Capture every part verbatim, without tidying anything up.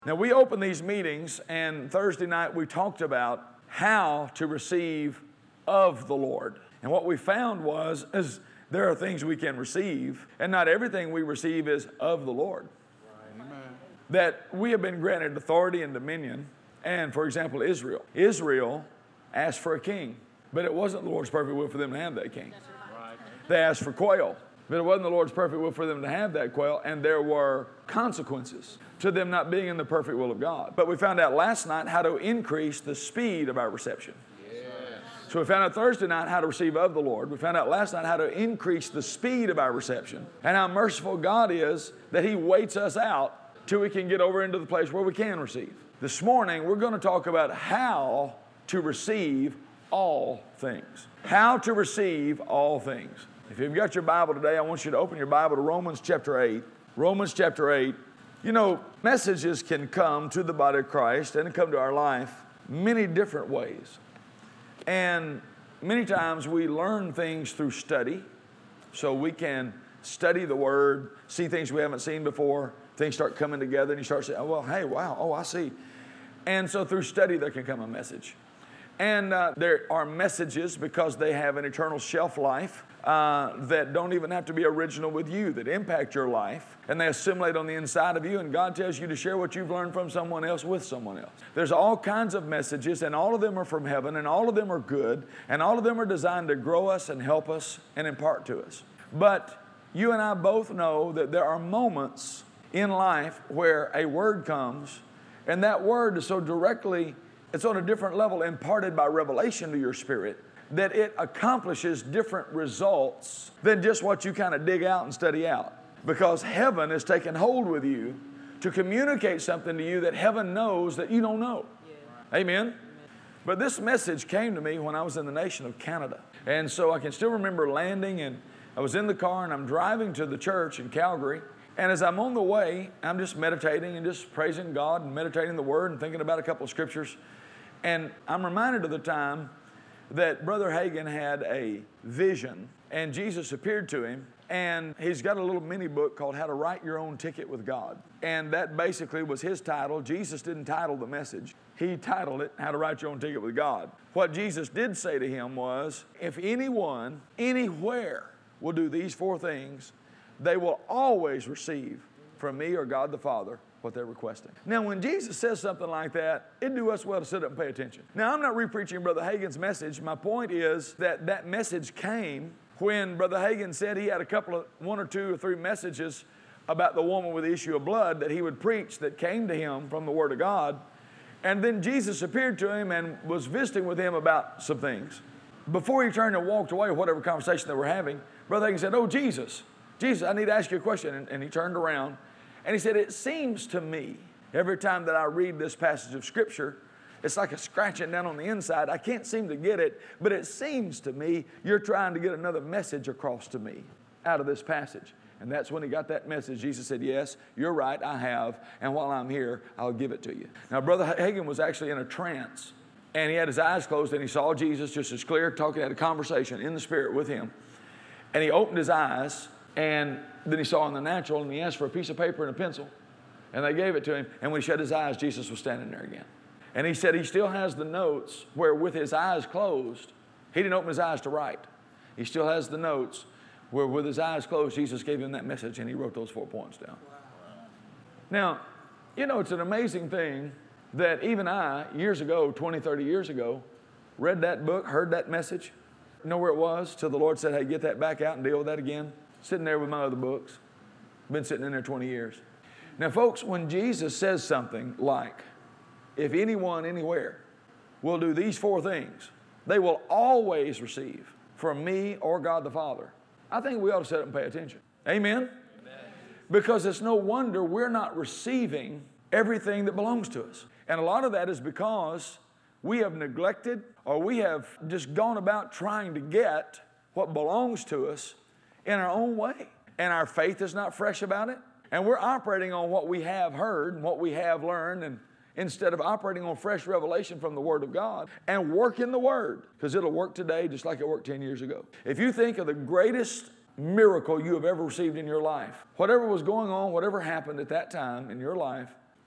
Now, we opened these meetings, and Thursday night we talked about how to receive of the Lord. And what we found was is there are things we can receive, and not everything we receive is of the Lord. Right. Amen. That we have been granted authority and dominion. And, for example, Israel. Israel asked for a king, but it wasn't the Lord's perfect will for them to have that king. Right. They asked for quail, but it wasn't the Lord's perfect will for them to have that quail, and there were consequences to them not being in the perfect will of God. But we found out last night how to increase the speed of our reception. Yes. So we found out Thursday night how to receive of the Lord. We found out last night how to increase the speed of our reception, and how merciful God is that He waits us out till we can get over into the place where we can receive. This morning, we're going to talk about how to receive all things. How to receive all things. If you've got your Bible today, I want you to open your Bible to Romans chapter eight. Romans chapter eight. You know, messages can come to the body of Christ and come to our life many different ways. And many times we learn things through study. So we can study the Word, see things we haven't seen before. Things start coming together and you start saying, oh, well, hey, wow, oh, I see. And so through study there can come a message. And uh, there are messages because they have an eternal shelf life uh, that don't even have to be original with you, that impact your life. And they assimilate on the inside of you, and God tells you to share what you've learned from someone else with someone else. There's all kinds of messages, and all of them are from heaven, and all of them are good, and all of them are designed to grow us and help us and impart to us. But you and I both know that there are moments in life where a word comes, and that word is so directly, it's on a different level imparted by revelation to your spirit, that it accomplishes different results than just what you kind of dig out and study out. Because heaven has taken hold with you to communicate something to you that heaven knows that you don't know. Yeah. Amen? Amen? But this message came to me when I was in the nation of Canada. And so I can still remember landing, and I was in the car and I'm driving to the church in Calgary. And as I'm on the way, I'm just meditating and just praising God and meditating the Word and thinking about a couple of scriptures. And I'm reminded of the time that Brother Hagin had a vision, and Jesus appeared to him, and he's got a little mini book called How to Write Your Own Ticket with God. And that basically was his title. Jesus didn't title the message. He titled it, How to Write Your Own Ticket with God. What Jesus did say to him was, if anyone, anywhere, will do these four things, they will always receive from me or God the Father what they're requesting. Now, when Jesus says something like that, it'd do us well to sit up and pay attention. Now, I'm not re-preaching Brother Hagin's message. My point is that that message came when Brother Hagin said he had a couple of, one or two or three messages about the woman with the issue of blood that he would preach that came to him from the Word of God. And then Jesus appeared to him and was visiting with him about some things. Before he turned and walked away, whatever conversation they were having, Brother Hagin said, oh, Jesus, Jesus, I need to ask you a question. And, and he turned around and he said, it seems to me, every time that I read this passage of Scripture, it's like a scratching down on the inside. I can't seem to get it, but it seems to me you're trying to get another message across to me out of this passage. And that's when he got that message. Jesus said, yes, you're right, I have, and while I'm here, I'll give it to you. Now, Brother Hagin was actually in a trance, and he had his eyes closed, and he saw Jesus just as clear, talking, had a conversation in the Spirit with him. And he opened his eyes, and then he saw in the natural, and he asked for a piece of paper and a pencil, and they gave it to him. And when he shut his eyes, Jesus was standing there again. And he said he still has the notes where with his eyes closed, he didn't open his eyes to write. He still has the notes where with his eyes closed, Jesus gave him that message, and he wrote those four points down. Wow. Now, you know, it's an amazing thing that even I, years ago, twenty, thirty years ago, read that book, heard that message, know where it was, till the Lord said, hey, get that back out and deal with that again. Sitting there with my other books. Been sitting in there twenty years. Now, folks, when Jesus says something like, if anyone anywhere will do these four things, they will always receive from me or God the Father, I think we ought to sit up and pay attention. Amen? Amen? Because it's no wonder we're not receiving everything that belongs to us. And a lot of that is because we have neglected or we have just gone about trying to get what belongs to us in our own way. And our faith is not fresh about it. And we're operating on what we have heard and what we have learned, and instead of operating on fresh revelation from the Word of God and work in the Word, because it'll work today just like it worked ten years ago. If you think of the greatest miracle you have ever received in your life, whatever was going on, whatever happened at that time in your life,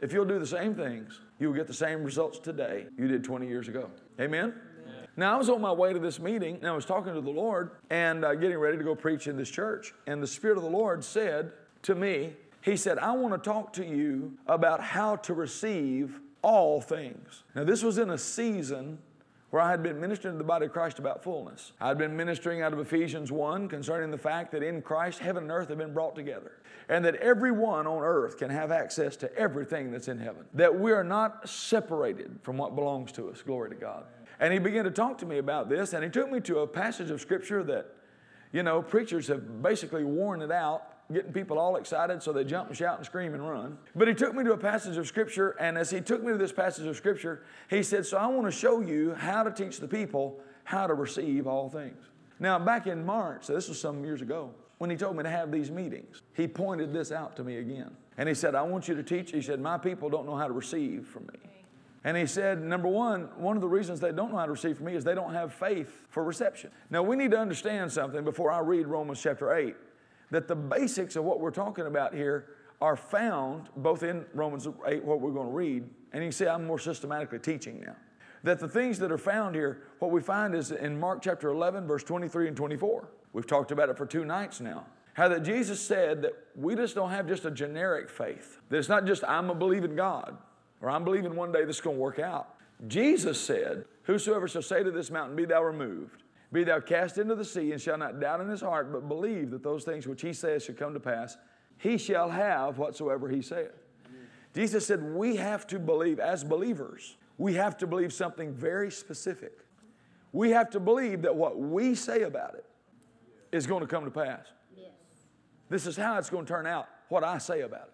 If you'll do the same things, you'll get the same results today you did twenty years ago. Amen? Amen. Now, I was on my way to this meeting, and I was talking to the Lord and uh, getting ready to go preach in this church. And the Spirit of the Lord said to me, He said, I want to talk to you about how to receive all things. Now, this was in a season where I had been ministering to the body of Christ about fullness. I had been ministering out of Ephesians one concerning the fact that in Christ, heaven and earth have been brought together. And that everyone on earth can have access to everything that's in heaven. That we are not separated from what belongs to us. Glory to God. And he began to talk to me about this, and he took me to a passage of Scripture that, you know, preachers have basically worn it out, getting people all excited so they jump and shout and scream and run. But he took me to a passage of Scripture, and as he took me to this passage of Scripture, he said, so I want to show you how to teach the people how to receive all things. Now, back in March, so this was some years ago, when he told me to have these meetings, he pointed this out to me again. And he said, I want you to teach. He said, my people don't know how to receive from me. And he said, number one, one of the reasons they don't know how to receive from me is they don't have faith for reception. Now, we need to understand something before I read Romans chapter eight, that the basics of what we're talking about here are found both in Romans eight, what we're going to read, and you can see I'm more systematically teaching now. That the things that are found here, what we find is in Mark chapter eleven, verse twenty-three and twenty-four. We've talked about it for two nights now. How that Jesus said that we just don't have just a generic faith. That it's not just I'm a believing God, or I'm believing one day this is going to work out. Jesus said, whosoever shall say to this mountain, be thou removed, be thou cast into the sea, and shall not doubt in his heart, but believe that those things which he says shall come to pass, he shall have whatsoever he saith. Amen. Jesus said we have to believe, as believers, we have to believe something very specific. We have to believe that what we say about it is going to come to pass. Yes. This is how it's going to turn out, what I say about it.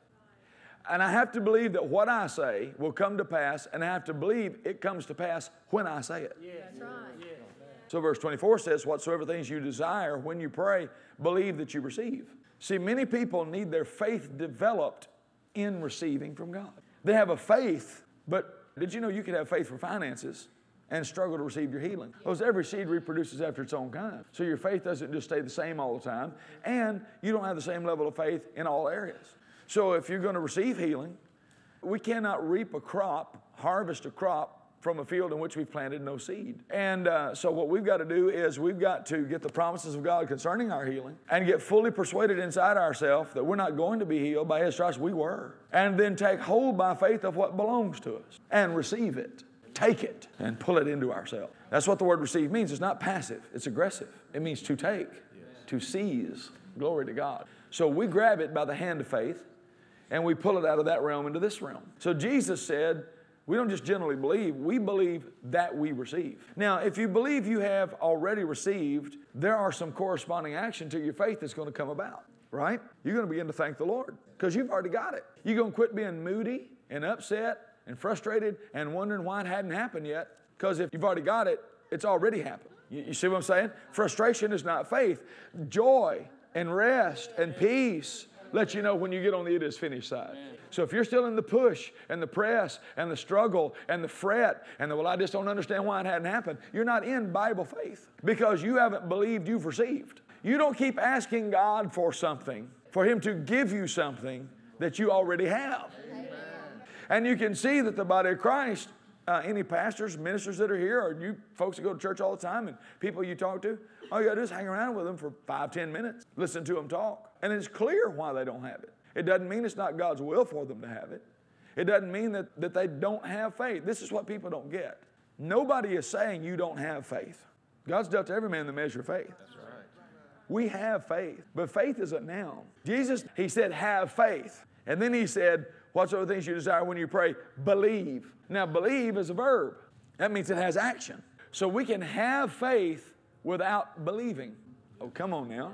And I have to believe that what I say will come to pass, and I have to believe it comes to pass when I say it. Yes. That's right. Yes. So verse twenty-four says, whatsoever things you desire when you pray, believe that you receive. See, many people need their faith developed in receiving from God. They have a faith, but did you know you could have faith for finances and struggle to receive your healing? Because every seed reproduces after its own kind. So your faith doesn't just stay the same all the time, and you don't have the same level of faith in all areas. So if you're going to receive healing, we cannot reap a crop, harvest a crop from a field in which we've planted no seed. And uh, so what we've got to do is we've got to get the promises of God concerning our healing and get fully persuaded inside ourselves that we're not going to be healed. By His stripes we were. And then take hold by faith of what belongs to us and receive it. Take it and pull it into ourselves. That's what the word receive means. It's not passive. It's aggressive. It means to take, yes. To seize. Glory to God. So we grab it by the hand of faith and we pull it out of that realm into this realm. So Jesus said, we don't just generally believe, we believe that we receive. Now, if you believe you have already received, there are some corresponding action to your faith that's going to come about, right? You're going to begin to thank the Lord because you've already got it. You're going to quit being moody and upset and frustrated and wondering why it hadn't happened yet, because if you've already got it, it's already happened. You, you see what I'm saying? Frustration is not faith. Joy and rest and peace let you know when you get on the it is finished side. So if you're still in the push and the press and the struggle and the fret and the, well, I just don't understand why it hadn't happened, you're not in Bible faith because you haven't believed you've received. You don't keep asking God for something, for Him to give you something that you already have. Amen. And you can see that the body of Christ, uh, any pastors, ministers that are here, or you folks that go to church all the time and people you talk to, all you got to do is hang around with them for five, ten minutes, listen to them talk, and it's clear why they don't have it. It doesn't mean it's not God's will for them to have it. It doesn't mean that, that they don't have faith. This is what people don't get. Nobody is saying you don't have faith. God's dealt to every man the measure of faith. That's right. We have faith, but faith is a noun. Jesus, He said, have faith. And then He said, whatsoever things you desire when you pray, believe. Now, believe is a verb. That means it has action. So we can have faith without believing. Oh, come on now.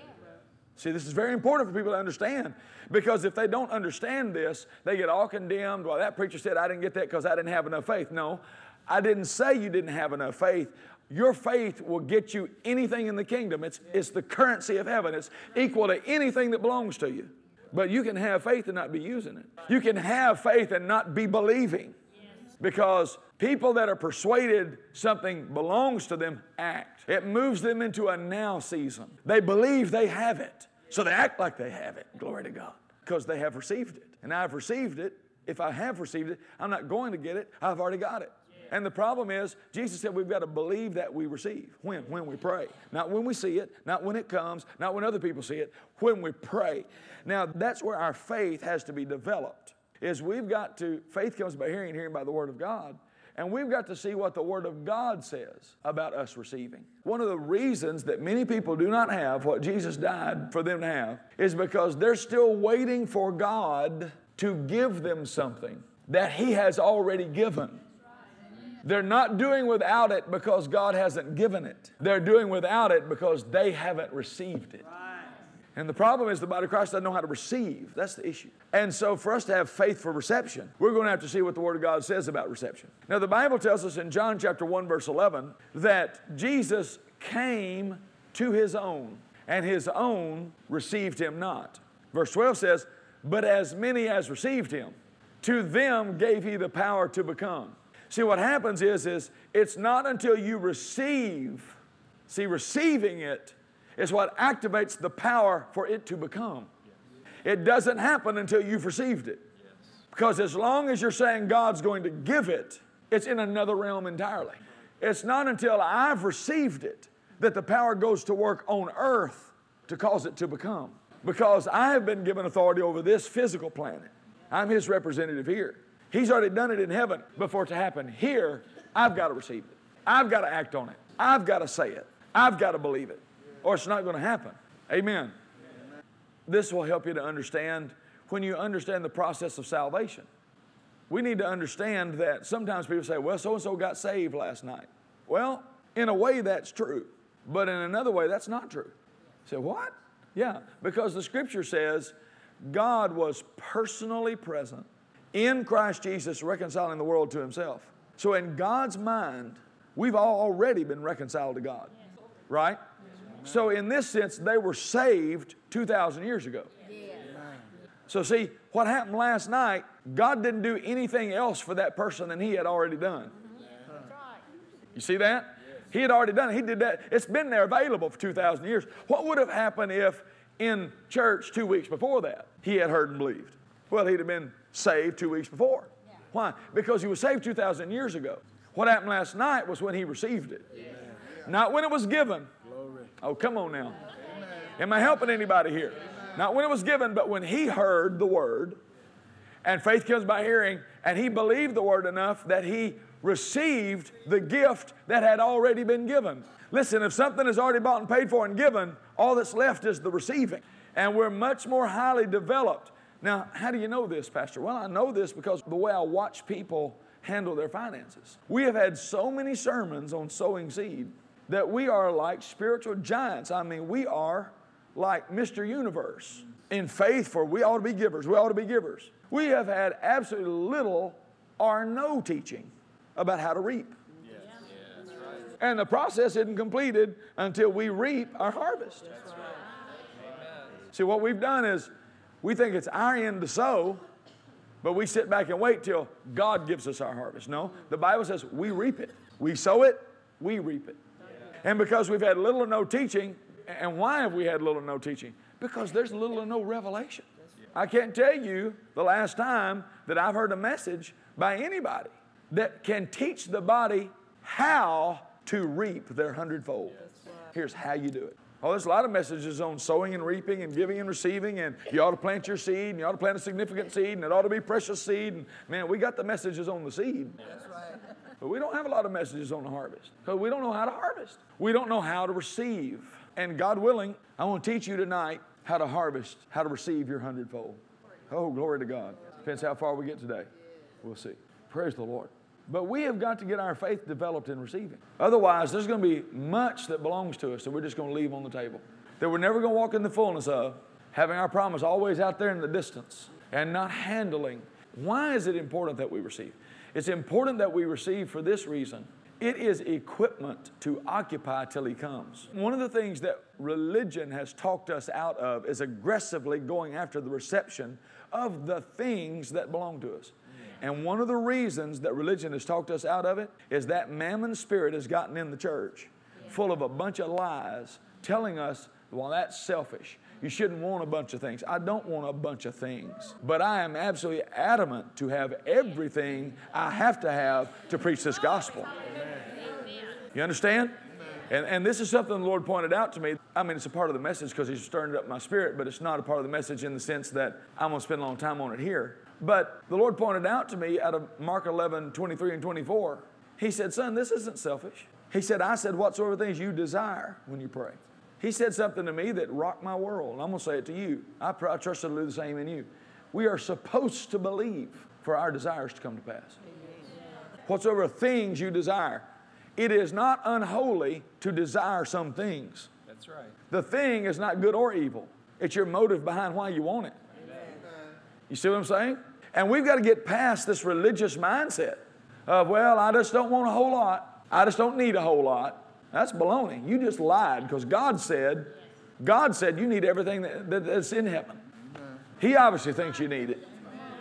See, this is very important for people to understand, because if they don't understand this, they get all condemned. Well, that preacher said I didn't get that because I didn't have enough faith. No, I didn't say you didn't have enough faith. Your faith will get you anything in the kingdom. It's, it's the currency of heaven. It's equal to anything that belongs to you. But you can have faith and not be using it. You can have faith and not be believing. Because people that are persuaded something belongs to them act. It moves them into a now season. They believe they have it. So they act like they have it. Glory to God. Because they have received it. And I've received it. if I have received it, I'm not going to get it. I've already got it. And the problem is, Jesus said we've got to believe that we receive. When? When we pray. Not when we see it, not when it comes, not when other people see it, when we pray. Now, that's where our faith has to be developed, is we've got to, faith comes by hearing, hearing by the Word of God. And we've got to see what the Word of God says about us receiving. One of the reasons that many people do not have what Jesus died for them to have is because they're still waiting for God to give them something that He has already given. They're not doing without it because God hasn't given it. They're doing without it because they haven't received it. And the problem is the body of Christ doesn't know how to receive. That's the issue. And so for us to have faith for reception, we're going to have to see what the Word of God says about reception. Now the Bible tells us in John chapter one verse eleven that Jesus came to His own, and His own received Him not. Verse twelve says, but as many as received Him, to them gave He the power to become. See, what happens is, is it's not until you receive, see, receiving it is what activates the power for it to become. It doesn't happen until you've received it. Because as long as you're saying God's going to give it, it's in another realm entirely. It's not until I've received it that the power goes to work on earth to cause it to become. Because I have been given authority over this physical planet. I'm His representative here. He's already done it in heaven. But for it to happen here, I've got to receive it. I've got to act on it. I've got to say it. I've got to believe it. Or it's not going to happen. Amen. Amen. This will help you to understand when you understand the process of salvation. We need to understand that sometimes people say, well, so-and-so got saved last night. Well, in a way that's true. But in another way, that's not true. You say, what? Yeah, because the Scripture says God was personally present in Christ Jesus reconciling the world to Himself. So in God's mind, we've all already been reconciled to God. Right? So in this sense, they were saved two thousand years ago. So see, what happened last night, God didn't do anything else for that person than He had already done. You see that? He had already done it. He did that. It's been there available for two thousand years. What would have happened if in church two weeks before that, he had heard and believed? Well, he'd have been saved two weeks before. Why? Because he was saved two thousand years ago. What happened last night was when he received it. Not when it was given. Oh, come on now. Am I helping anybody here? Not when it was given, but when he heard the Word, and faith comes by hearing, and he believed the Word enough that he received the gift that had already been given. Listen, if something is already bought and paid for and given, all that's left is the receiving. And we're much more highly developed. Now, how do you know this, Pastor? Well, I know this because the way I watch people handle their finances. We have had so many sermons on sowing seed that we are like spiritual giants. I mean, we are like Mister Universe in faith, for we ought to be givers. We ought to be givers. We have had absolutely little or no teaching about how to reap. Yeah. Yeah, that's right. And the process isn't completed until we reap our harvest. That's right. See, what we've done is we think it's our end to sow, but we sit back and wait till God gives us our harvest. No, the Bible says we reap it. We sow it, we reap it. And because we've had little or no teaching, and why have we had little or no teaching? Because there's little or no revelation. I can't tell you the last time that I've heard a message by anybody that can teach the body how to reap their hundredfold. Here's how you do it. Oh, there's a lot of messages on sowing and reaping and giving and receiving, and you ought to plant your seed, and you ought to plant a significant seed, and it ought to be precious seed. And man, we got the messages on the seed. That's right. But we don't have a lot of messages on the harvest because we don't know how to harvest. We don't know how to receive. And God willing, I want to teach you tonight how to harvest, how to receive your hundredfold. Oh, glory to God. Depends how far we get today. We'll see. Praise the Lord. But we have got to get our faith developed in receiving. Otherwise, there's going to be much that belongs to us that we're just going to leave on the table, that we're never going to walk in the fullness of, having our promise always out there in the distance and not handling. Why is it important that we receive? It's important that we receive for this reason. It is equipment to occupy till He comes. One of the things that religion has talked us out of is aggressively going after the reception of the things that belong to us. And one of the reasons that religion has talked us out of it is that mammon spirit has gotten in the church full of a bunch of lies telling us, well, that's selfish. you shouldn't want a bunch of things. I don't want a bunch of things. But I am absolutely adamant to have everything I have to have to preach this gospel. You understand? And, and this is something the Lord pointed out to me. I mean, it's a part of the message because He's stirring it up in my spirit, but it's not a part of the message in the sense that I'm going to spend a long time on it here. But the Lord pointed out to me out of Mark eleven, twenty-three and twenty-four, He said, son, this isn't selfish. He said, I said, whatsoever things you desire when you pray. He said something to me that rocked my world. And I'm going to say it to you. I, pr- I trust He'll do the same in you. We are supposed to believe for our desires to come to pass. Whatsoever things you desire. It is not unholy to desire some things. That's right. The thing is not good or evil. It's your motive behind why you want it. Amen. You see what I'm saying? And we've got to get past this religious mindset of, well, I just don't want a whole lot. I just don't need a whole lot. That's baloney. You just lied because God said, God said you need everything that, that, that's in heaven. He obviously thinks you need it.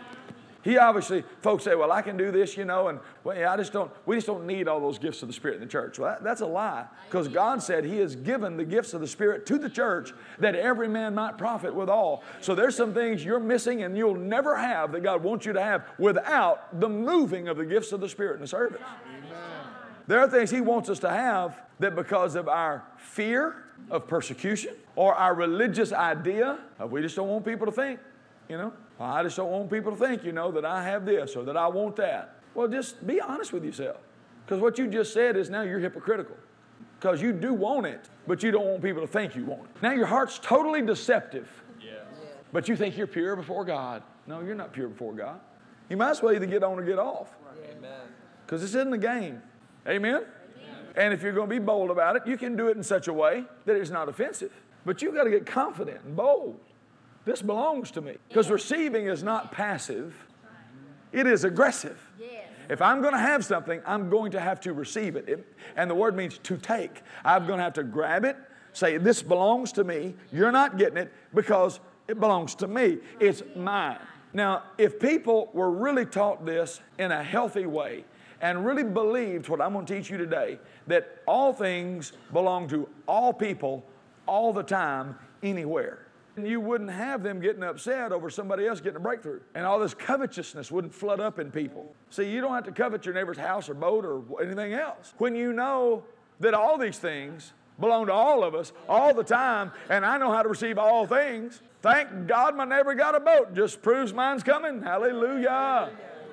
He obviously, folks say, well, I can do this, you know, and well, yeah, I just don't, we just don't need all those gifts of the Spirit in the church. Well, that, that's a lie, because God said He has given the gifts of the Spirit to the church that every man might profit withal. So there's some things you're missing and you'll never have that God wants you to have without the moving of the gifts of the Spirit in the service. Amen. There are things He wants us to have that because of our fear of persecution or our religious idea, of we just don't want people to think, you know, well, I just don't want people to think, you know, that I have this or that I want that. Well, just be honest with yourself. Because what you just said is now you're hypocritical. Because you do want it, but you don't want people to think you want it. Now your heart's totally deceptive. Yes. But you think you're pure before God. No, you're not pure before God. You might as well either get on or get off. Amen. Because this isn't a game. Amen? Amen? And if you're going to be bold about it, you can do it in such a way that it's not offensive. But you've got to get confident and bold. This belongs to me. Because receiving is not passive. It is aggressive. If I'm going to have something, I'm going to have to receive it. it. And the word means to take. I'm going to have to grab it, say, this belongs to me. You're not getting it because it belongs to me. It's mine. Now, if people were really taught this in a healthy way and really believed what I'm going to teach you today, that all things belong to all people all the time, anywhere, you wouldn't have them getting upset over somebody else getting a breakthrough. And all this covetousness wouldn't flood up in people. See, you don't have to covet your neighbor's house or boat or anything else. When you know that all these things belong to all of us all the time, and I know how to receive all things, thank God my neighbor got a boat. Just proves mine's coming. Hallelujah.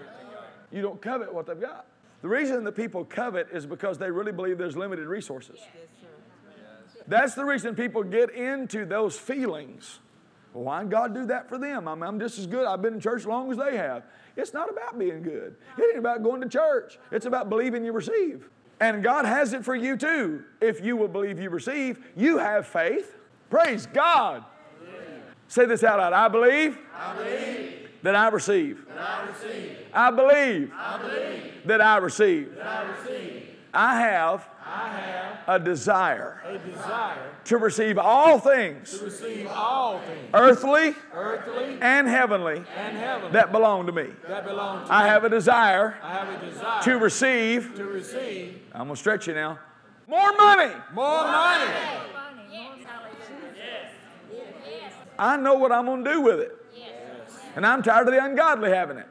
You don't covet what they've got. The reason that people covet is because they really believe there's limited resources. That's the reason people get into those feelings. Well, why did God do that for them? I'm, I'm just as good. I've been in church as long as they have. It's not about being good. It ain't about going to church. It's about believing you receive. And God has it for you too. If you will believe you receive, you have faith. Praise God. Amen. Say this out loud. I believe, I believe that I receive. that I receive. I believe, I believe that I receive. that I receive. I have, I have a desire a desire to receive all things, to receive all things, earthly earthly and heavenly, and heavenly, that belong to me. that belong to I me. have a desire I have a desire to receive, to receive I'm going to stretch you now, more money. more money. I know what I'm going to do with it. And I'm tired of the ungodly having it.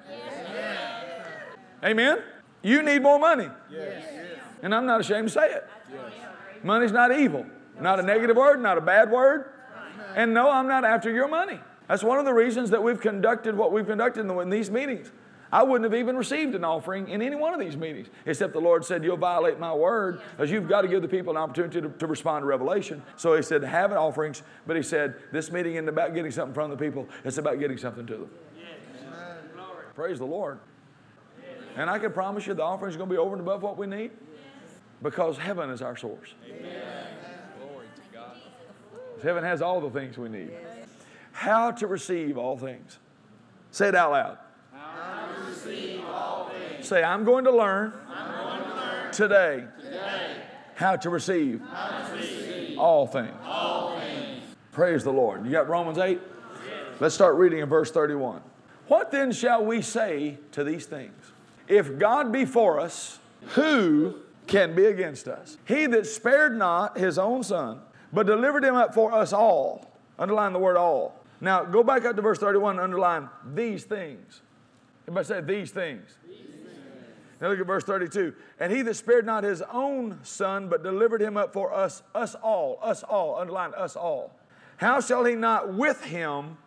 Amen? You need more money. Yes. And I'm not ashamed to say it. Money's not evil. Not a negative word, not a bad word. And no, I'm not after your money. That's one of the reasons that we've conducted what we've conducted in, the, in these meetings. I wouldn't have even received an offering in any one of these meetings, except the Lord said, you'll violate my word, because you've got to give the people an opportunity to, to respond to revelation. So He said, have offerings, but He said, this meeting isn't about getting something from the people, it's about getting something to them. Yes. Praise the Lord. Yes. And I can promise you the offering is going to be over and above what we need, because heaven is our source. Amen. Glory to God. Heaven has all the things we need. Yes. How to receive all things. Say it out loud. How to receive all things. Say, I'm going to learn, I'm going to learn today, today how to receive, how to receive all things. all things. Praise the Lord. You got Romans eight? Let's start reading in verse thirty-one. What then shall we say to these things? If God be for us, who can be against us? He that spared not His own Son, but delivered Him up for us all, Underline the word all. Now, go back up to verse thirty-one and underline these things. Everybody say these things. These things. Now look at verse thirty-two. And he that spared not his own son, but delivered him up for us, us all, us all, underline us all. How shall he not with him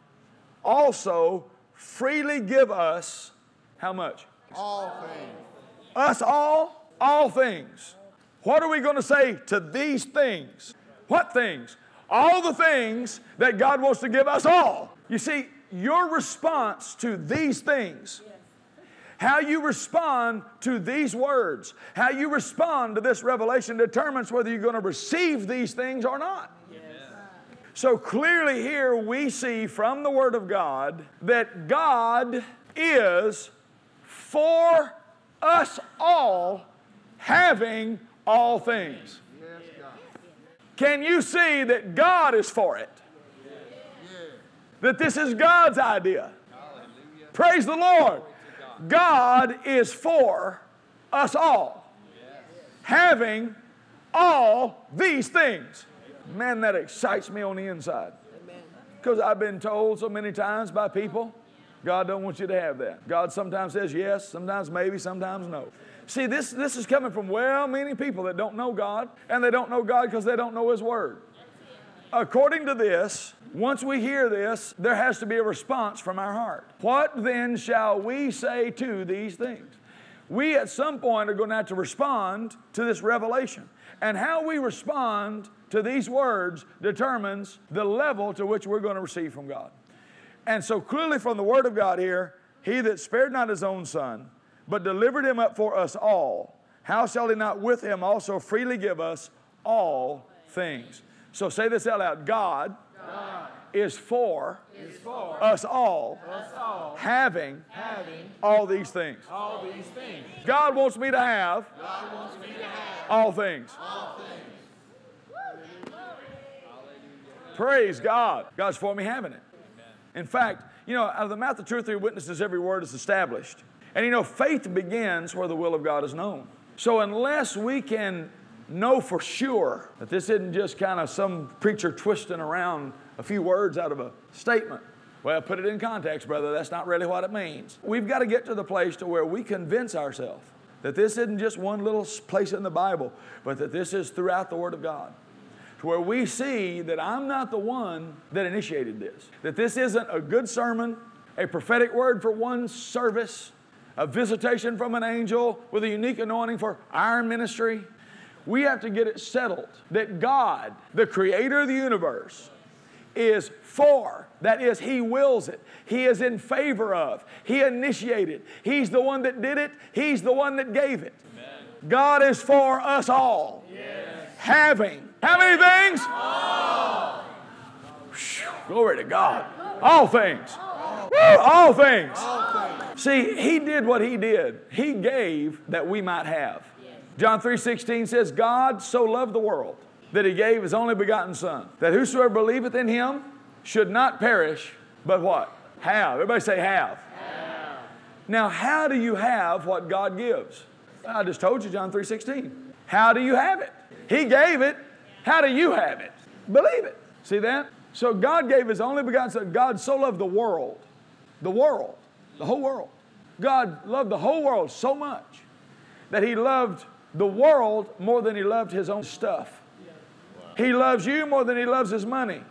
also freely give us, how much? All things. Us all, all things. What are we going to say to these things? What things? All the things that God wants to give us all. You see, your response to these things, how you respond to these words, how you respond to this revelation determines whether you're going to receive these things or not. Yes. So clearly here we see from the Word of God that God is for us all having all things. Yes, God. Can you see that God is for it? Yeah. That this is God's idea. Praise the Lord. God is for us all. Having all these things. Man, that excites me on the inside. Because I've been told so many times by people, God don't want you to have that. God sometimes says yes, sometimes maybe, sometimes no. See, this, this is coming from well-meaning people that don't know God, and they don't know God because they don't know His Word. According to this, once we hear this, there has to be a response from our heart. What then shall we say to these things? We at some point are going to have to respond to this revelation. And how we respond to these words determines the level to which we're going to receive from God. And so clearly from the Word of God here, he that spared not his own son, but delivered him up for us all, how shall he not with him also freely give us all things? So say this out loud. God, God is for, is for us all, us all having, having all these things. all these things. God wants me to have, God wants me to have all things. all things. Praise God. God's for me having it. In fact, you know, out of the mouth of two or three witnesses, every word is established. And you know, faith begins where the will of God is known. So unless we can know for sure that this isn't just kind of some preacher twisting around a few words out of a statement, well, put it in context, brother, that's not really what it means. We've got to get to the place to where we convince ourselves that this isn't just one little place in the Bible, but that this is throughout the Word of God. To where we see that I'm not the one that initiated this. That this isn't a good sermon, a prophetic word for one service, a visitation from an angel with a unique anointing for our ministry. We have to get it settled that God, the creator of the universe, is for. That is, He wills it. He is in favor of. He initiated. He's the one that did it. He's the one that gave it. Amen. God is for us all. Yes. Having. How many things? All. Glory to God. All things. All, Woo, all things. All things. See, He did what He did. He gave that we might have. John three sixteen says, God so loved the world that He gave His only begotten Son, that whosoever believeth in Him should not perish, but what? Have. Everybody say have. Have. Now, how do you have what God gives? I just told you, John three sixteen. How do you have it? He gave it. How do you have it? Believe it. See that? So God gave His only begotten Son. God so loved the world. The world. The whole world. God loved the whole world so much that He loved the world more than He loved His own stuff. He loves you more than He loves His money.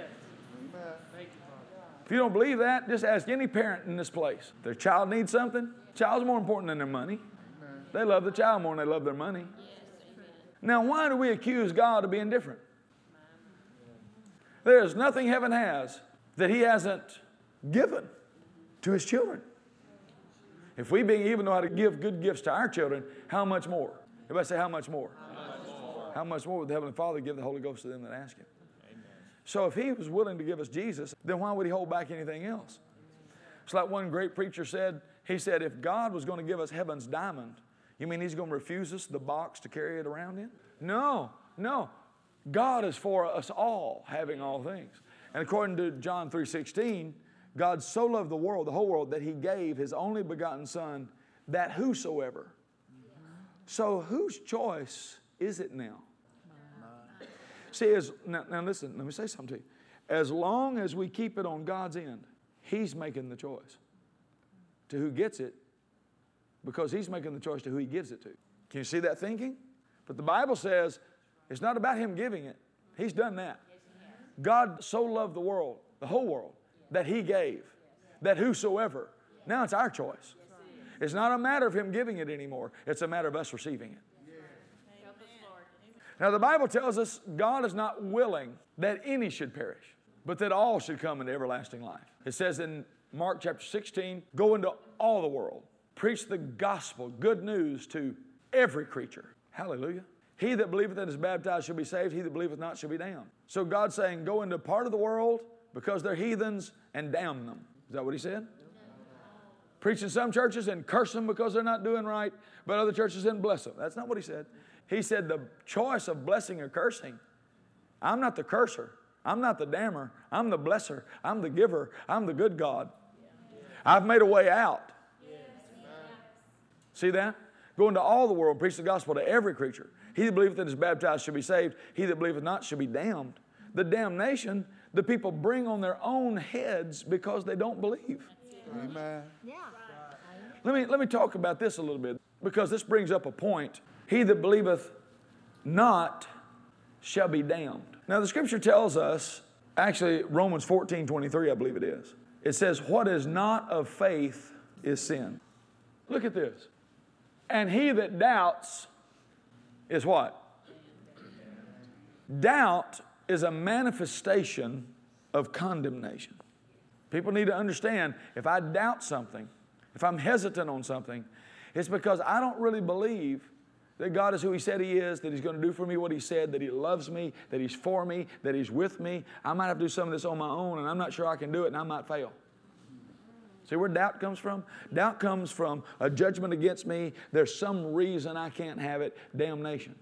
If you don't believe that, just ask any parent in this place. If their child needs something, the child's more important than their money. They love the child more than they love their money. Now, why do we accuse God of being different? There is nothing heaven has that He hasn't given to His children. If we being evil know how to give good gifts to our children, how much more? Everybody say, how much more? How much more, how much more would the Heavenly Father give the Holy Ghost to them that ask Him? Amen. So if He was willing to give us Jesus, then why would He hold back anything else? It's like one great preacher said, he said, if God was going to give us heaven's diamond, you mean He's going to refuse us the box to carry it around in? No, no. God is for us all, having all things. And according to John three sixteen, God so loved the world, the whole world, that He gave His only begotten Son, that whosoever. So whose choice is it now? See, as, now, now listen, let me say something to you. As long as we keep it on God's end, He's making the choice to who gets it, because He's making the choice to who He gives it to. Can you see that thinking? But the Bible says it's not about Him giving it. He's done that. God so loved the world, the whole world, that He gave, that whosoever. Now it's our choice. It's not a matter of Him giving it anymore. It's a matter of us receiving it. Now the Bible tells us God is not willing that any should perish, but that all should come into everlasting life. It says in Mark chapter sixteen, go into all the world, preach the gospel, good news to every creature. Hallelujah. He that believeth and is baptized shall be saved. He that believeth not shall be damned. So God's saying go into part of the world because they're heathens and damn them. Is that what He said? Preach in some churches and curse them because they're not doing right, but other churches and bless them. That's not what He said. He said the choice of blessing or cursing, I'm not the curser. I'm not the damner. I'm the blesser. I'm the giver. I'm the good God. I've made a way out. See that? Go into all the world, preach the gospel to every creature. He that believeth and is baptized shall be saved. He that believeth not shall be damned. The damnation, the people bring on their own heads because they don't believe. Amen. Yeah. Let me, let me talk about this a little bit, because this brings up a point. He that believeth not shall be damned. Now the Scripture tells us, actually Romans fourteen twenty-three, I believe it is. It says, what is not of faith is sin. Look at this. And he that doubts is what? Doubt is a manifestation of condemnation. People need to understand, if I doubt something, if I'm hesitant on something, it's because I don't really believe that God is who He said He is, that He's going to do for me what He said, that He loves me, that He's for me, that He's with me. I might have to do some of this on my own, and I'm not sure I can do it, and I might fail. See where doubt comes from? Doubt comes from a judgment against me. There's some reason I can't have it. Damnation.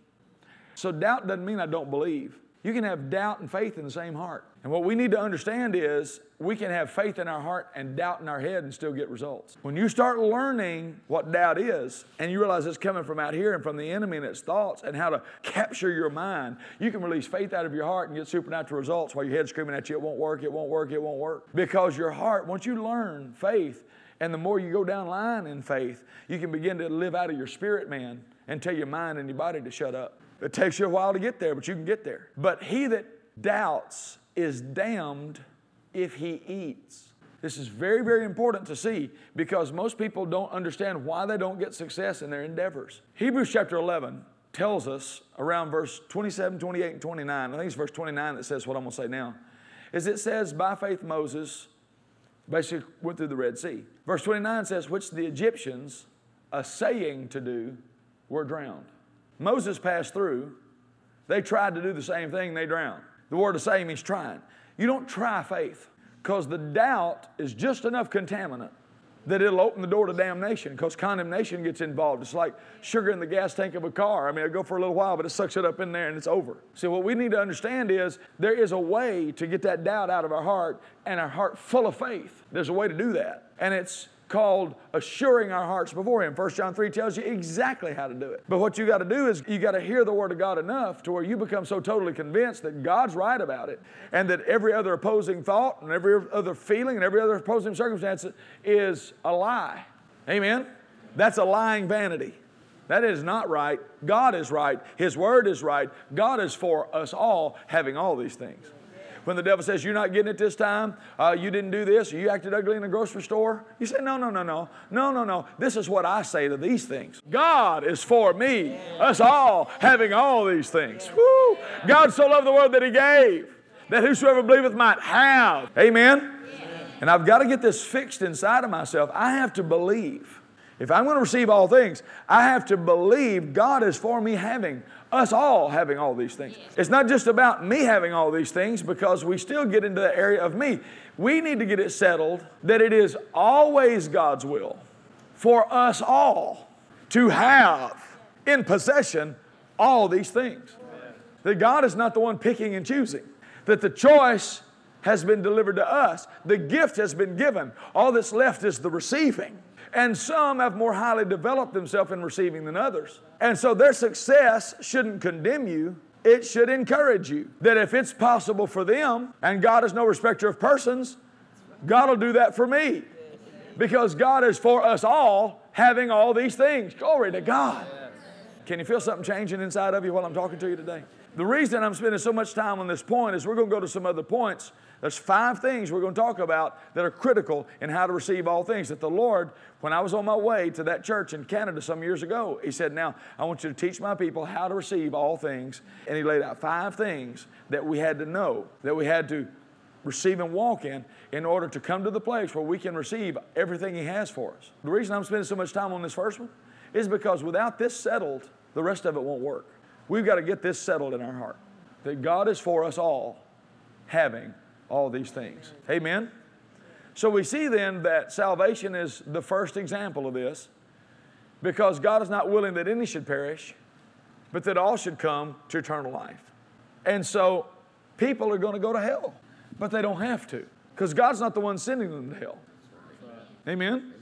So doubt doesn't mean I don't believe. You can have doubt and faith in the same heart. And what we need to understand is we can have faith in our heart and doubt in our head and still get results. When you start learning what doubt is, and you realize it's coming from out here and from the enemy and its thoughts and how to capture your mind, you can release faith out of your heart and get supernatural results while your head's screaming at you, it won't work, it won't work, it won't work. Because your heart, once you learn faith, and the more you go down line in faith, you can begin to live out of your spirit, man, and tell your mind and your body to shut up. It takes you a while to get there, but you can get there. But he that doubts is damned if he eats. This is very, very important to see, because most people don't understand why they don't get success in their endeavors. Hebrews chapter eleven tells us around verse twenty-seven, twenty-eight, and twenty-nine. I think it's verse twenty-nine that says what I'm going to say now. Is it says, by faith Moses basically went through the Red Sea. Verse twenty-nine says, which the Egyptians, assaying to do, were drowned. Moses passed through. They tried to do the same thing. They drowned. The word assay means trying. You don't try faith, because the doubt is just enough contaminant that it'll open the door to damnation, because condemnation gets involved. It's like sugar in the gas tank of a car. I mean, it'll go for a little while, but it sucks it up in there and it's over. So what we need to understand is there is a way to get that doubt out of our heart and our heart full of faith. There's a way to do that. And it's called assuring our hearts before Him. First John three tells you exactly how to do it. But what you got to do is you got to hear the Word of God enough to where you become so totally convinced that God's right about it, and that every other opposing thought and every other feeling and every other opposing circumstance is a lie. Amen? That's a lying vanity. That is not right. God is right. His Word is right. God is for us all having all these things. When the devil says, you're not getting it this time, uh, you didn't do this, or you acted ugly in the grocery store, you say, no, no, no, no, no, no, no. This is what I say to these things. God is for me, us all, having all these things. Woo! God so loved the world that He gave, that whosoever believeth might have. Amen? And I've got to get this fixed inside of myself. I have to believe. If I'm going to receive all things, I have to believe God is for me having, us all having all these things. It's not just about me having all these things, because we still get into the area of me. We need to get it settled that it is always God's will for us all to have in possession all these things. That God is not the one picking and choosing. That the choice has been delivered to us. The gift has been given. All that's left is the receiving. And some have more highly developed themselves in receiving than others. And so their success shouldn't condemn you. it should encourage you that if it's possible for them, and God is no respecter of persons, God will do that for me. Because God is for us all having all these things. Glory to God. Can you feel something changing inside of you while I'm talking to you today? The reason I'm spending so much time on this point is we're going to go to some other points. There's five things we're going to talk about that are critical in how to receive all things. That the Lord, when I was on my way to that church in Canada some years ago, He said, now I want you to teach my people how to receive all things. And He laid out five things that we had to know, that we had to receive and walk in in order to come to the place where we can receive everything He has for us. The reason I'm spending so much time on this first one is because without this settled, the rest of it won't work. We've got to get this settled in our heart, that God is for us all having all these things. Amen? So we see then that salvation is the first example of this, because God is not willing that any should perish, but that all should come to eternal life. And so people are going to go to hell, but they don't have to, because God's not the one sending them to hell. Amen? Amen?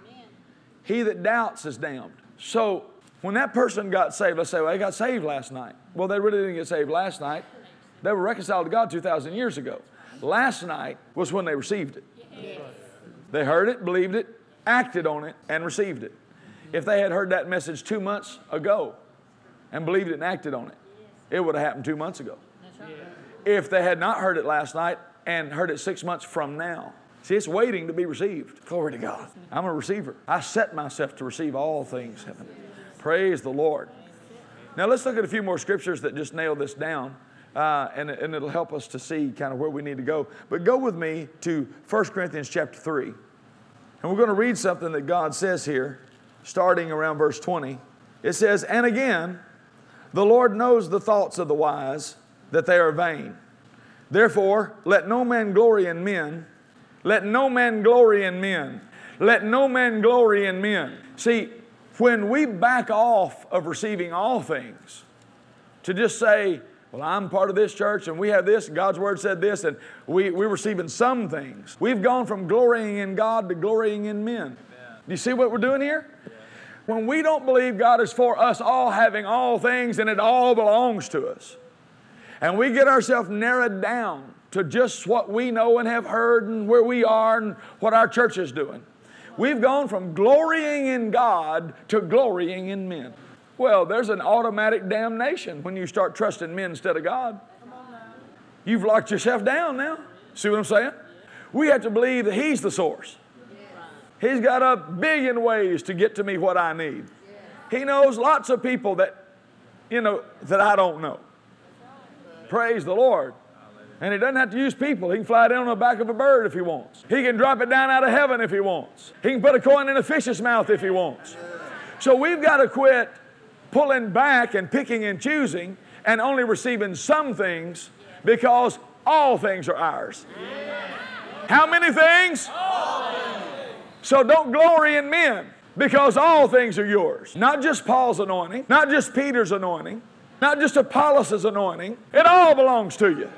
He that doubts is damned. So when that person got saved, let's say, well, they got saved last night. Well, they really didn't get saved last night. They were reconciled to God two thousand years ago. Last night was when they received it. Yes. They heard it, believed it, acted on it, and received it. If they had heard that message two months ago and believed it and acted on it, it would have happened two months ago. That's right. If they had not heard it last night and heard it six months from now. See, it's waiting to be received. Glory to God. I'm a receiver. I set myself to receive all things. Praise the Lord. Now let's look at a few more scriptures that just nail this down. Uh, and, and it'll help us to see kind of where we need to go. But go with me to First Corinthians chapter three. And we're going to read something that God says here, starting around verse twenty. It says, and again, the Lord knows the thoughts of the wise, that they are vain. Therefore, let no man glory in men. Let no man glory in men. Let no man glory in men. See, when we back off of receiving all things, to just say, well, I'm part of this church and we have this, and God's Word said this, and we, we're receiving some things. We've gone from glorying in God to glorying in men. Amen. Do you see what we're doing here? Yeah. When we don't believe God is for us all having all things and it all belongs to us, and we get ourselves narrowed down to just what we know and have heard and where we are and what our church is doing, we've gone from glorying in God to glorying in men. Well, there's an automatic damnation when you start trusting men instead of God. You've locked yourself down now. See what I'm saying? We have to believe that He's the source. He's got a billion ways to get to me what I need. He knows lots of people that, you know, that I don't know. Praise the Lord. And He doesn't have to use people. He can fly down on the back of a bird if He wants. He can drop it down out of heaven if He wants. He can put a coin in a fish's mouth if He wants. So we've got to quit pulling back and picking and choosing and only receiving some things, because all things are ours. How many things? All things. So don't glory in men, because all things are yours. Not just Paul's anointing, not just Peter's anointing, not just Apollos' anointing. It all belongs to you.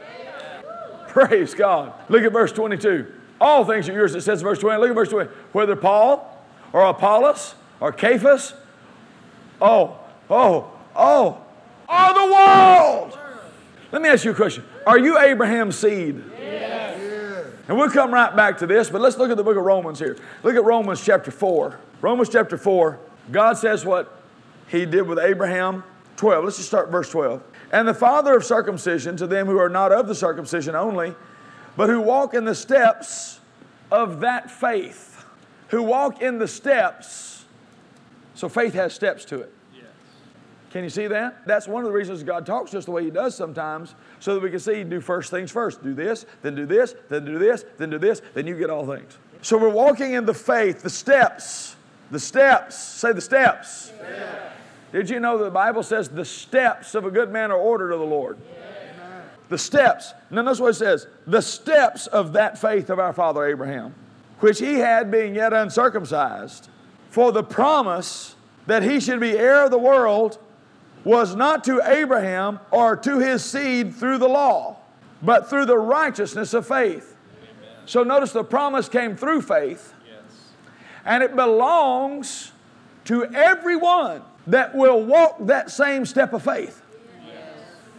Praise God. Look at verse twenty-two. All things are yours, it says in verse twenty. Look at verse twenty. Whether Paul or Apollos or Cephas, oh, Oh, oh, oh, the world. Let me ask you a question. Are you Abraham's seed? Yes. And we'll come right back to this, but let's look at the book of Romans here. Look at Romans chapter four. Romans chapter four, God says what He did with Abraham. twelve, let's just start verse twelve. And the father of circumcision to them who are not of the circumcision only, but who walk in the steps of that faith. Who walk in the steps. So faith has steps to it. Can you see that? That's one of the reasons God talks to us the way He does sometimes, so that we can see, do first things first. Do this, then do this, then do this, then do this, then you get all things. So we're walking in the faith, the steps, the steps. Say the steps. Yeah. Did you know that the Bible says the steps of a good man are ordered of the Lord? Yeah. The steps. Now notice what it says. The steps of that faith of our father Abraham, which he had being yet uncircumcised, for the promise that he should be heir of the world was not to Abraham or to his seed through the law, but through the righteousness of faith. Amen. So notice the promise came through faith. Yes. And it belongs to everyone that will walk that same step of faith. Yes.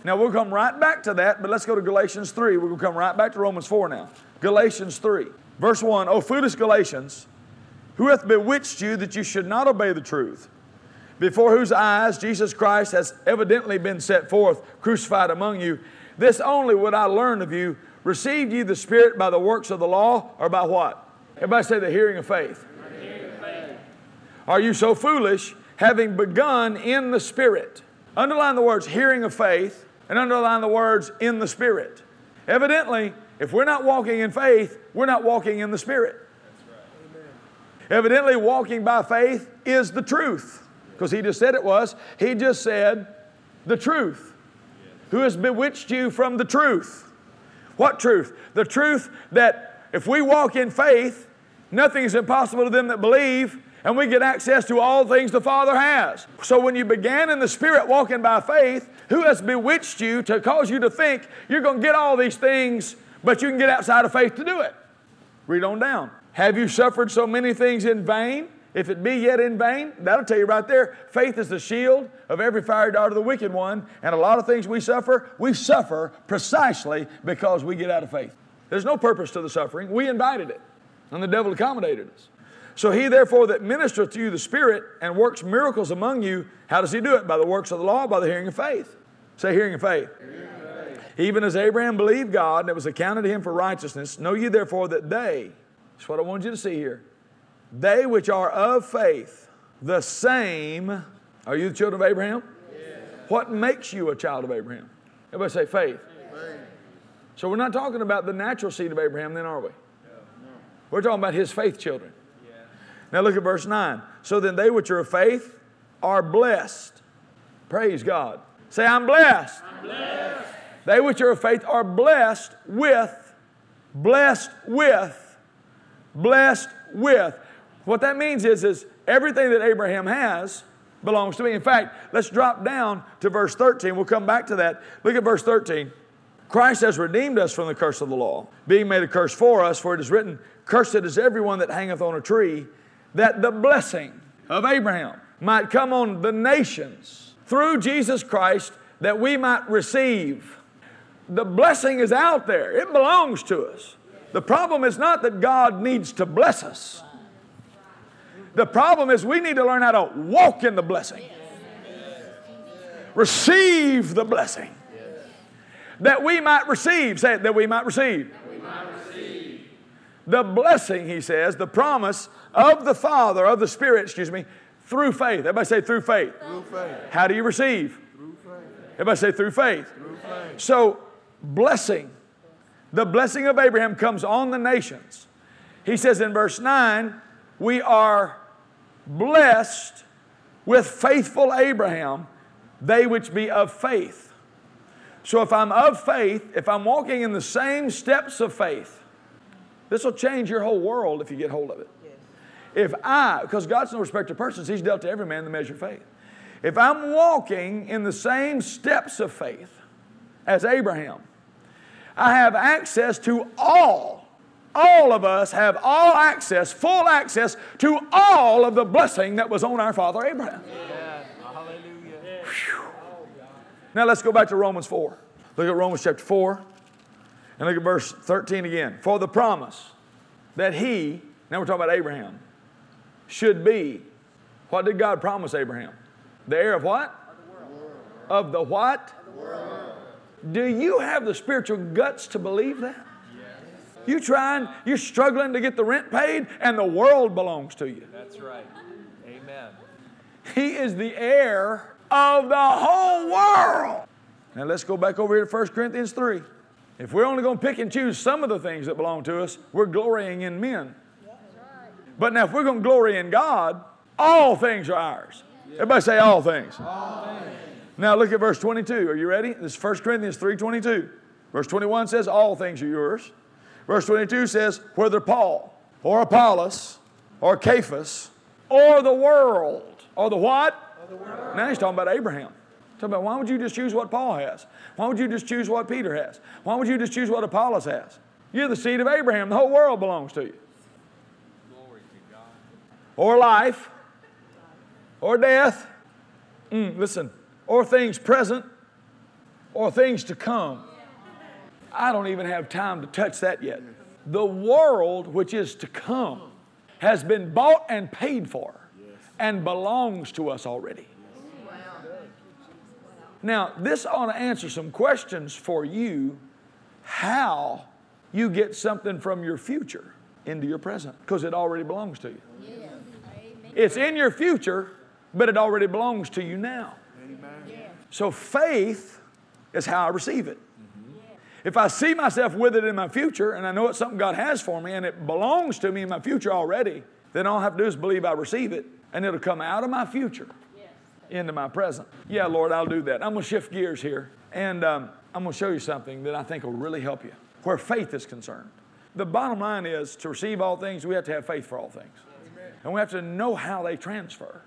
Now we'll come right back to that, but let's go to Galatians three. We'll come right back to Romans four now. Galatians three, verse one. O foolish Galatians, who hath bewitched you that you should not obey the truth, before whose eyes Jesus Christ has evidently been set forth, crucified among you? This only would I learn of you. Received ye the Spirit by the works of the law, or by what? Everybody say the hearing of faith. Hearing of faith. Are you so foolish, having begun in the Spirit? Underline the words hearing of faith, and underline the words in the Spirit. Evidently, if we're not walking in faith, we're not walking in the Spirit. That's right. Amen. Evidently, walking by faith is the truth. Because he just said it was. He just said the truth. Yes. Who has bewitched you from the truth? What truth? The truth that if we walk in faith, nothing is impossible to them that believe, and we get access to all things the Father has. So when you began in the Spirit walking by faith, who has bewitched you to cause you to think you're going to get all these things, but you can get outside of faith to do it? Read on down. Have you suffered so many things in vain? If it be yet in vain, that'll tell you right there, faith is the shield of every fiery dart of the wicked one, and a lot of things we suffer, we suffer precisely because we get out of faith. There's no purpose to the suffering. We invited it, and the devil accommodated us. So he therefore that ministereth to you the Spirit and works miracles among you, how does he do it? By the works of the law, by the hearing of faith. Say hearing of faith. Hearing of faith. Even as Abraham believed God, and it was accounted to him for righteousness, know ye therefore that they, that's what I want you to see here, they which are of faith, the same, are you the children of Abraham? Yes. What makes you a child of Abraham? Everybody say faith. Faith. So we're not talking about the natural seed of Abraham then, are we? No. We're talking about his faith children. Yeah. Now look at verse nine. So then they which are of faith are blessed. Praise God. Say, I'm blessed. I'm blessed. They which are of faith are blessed with, blessed with, blessed with. What that means is, is everything that Abraham has belongs to me. In fact, let's drop down to verse thirteen. We'll come back to that. Look at verse thirteen. Christ has redeemed us from the curse of the law, being made a curse for us, for it is written, cursed is everyone that hangeth on a tree, that the blessing of Abraham might come on the nations through Jesus Christ, that we might receive. The blessing is out there. It belongs to us. The problem is not that God needs to bless us. The problem is we need to learn how to walk in the blessing. Receive the blessing. That we might receive. Say it, that we might receive. We might receive. The blessing, he says, the promise of the Father, of the Spirit, excuse me, through faith. Everybody say through faith. Through faith. How do you receive? Through faith. Everybody say through faith. Through faith. So, blessing. The blessing of Abraham comes on the nations. He says in verse nine, we are blessed with faithful Abraham, they which be of faith. So if I'm of faith, if I'm walking in the same steps of faith, this will change your whole world if you get hold of it. Yes. If I, because God's no respecter of persons, He's dealt to every man the measure of faith. If I'm walking in the same steps of faith as Abraham, I have access to all. All of us have all access, full access to all of the blessing that was on our father Abraham. Yeah. Hallelujah. Whew. Now let's go back to Romans four. Look at Romans chapter four and look at verse thirteen again. For the promise that he, now we're talking about Abraham, should be, what did God promise Abraham? The heir of what? Of the world. Of the what? Of the world. Do you have the spiritual guts to believe that? You trying, you're struggling to get the rent paid, and the world belongs to you. That's right. Amen. He is the heir of the whole world. Now let's go back over here to First Corinthians three. If we're only going to pick and choose some of the things that belong to us, we're glorying in men. But now if we're going to glory in God, all things are ours. Everybody say all things. All things. Now look at verse twenty-two. Are you ready? This is First Corinthians three twenty-two. Verse twenty-one says all things are yours. Verse twenty-two says, whether Paul or Apollos or Cephas or the world or the what? Of the world. Now he's talking about Abraham. He's talking about why would you just choose what Paul has? Why would you just choose what Peter has? Why would you just choose what Apollos has? You're the seed of Abraham. The whole world belongs to you. Glory to God. Or life or death. Mm, listen. Or things present or things to come. I don't even have time to touch that yet. The world which is to come has been bought and paid for and belongs to us already. Now, this ought to answer some questions for you, how you get something from your future into your present, because it already belongs to you. It's in your future, but it already belongs to you now. So faith is how I receive it. If I see myself with it in my future, and I know it's something God has for me, and it belongs to me in my future already, then all I have to do is believe I receive it, and it'll come out of my future into my present. Yeah, Lord, I'll do that. I'm going to shift gears here, and um, I'm going to show you something that I think will really help you, where faith is concerned. The bottom line is, to receive all things, we have to have faith for all things. Amen. And we have to know how they transfer.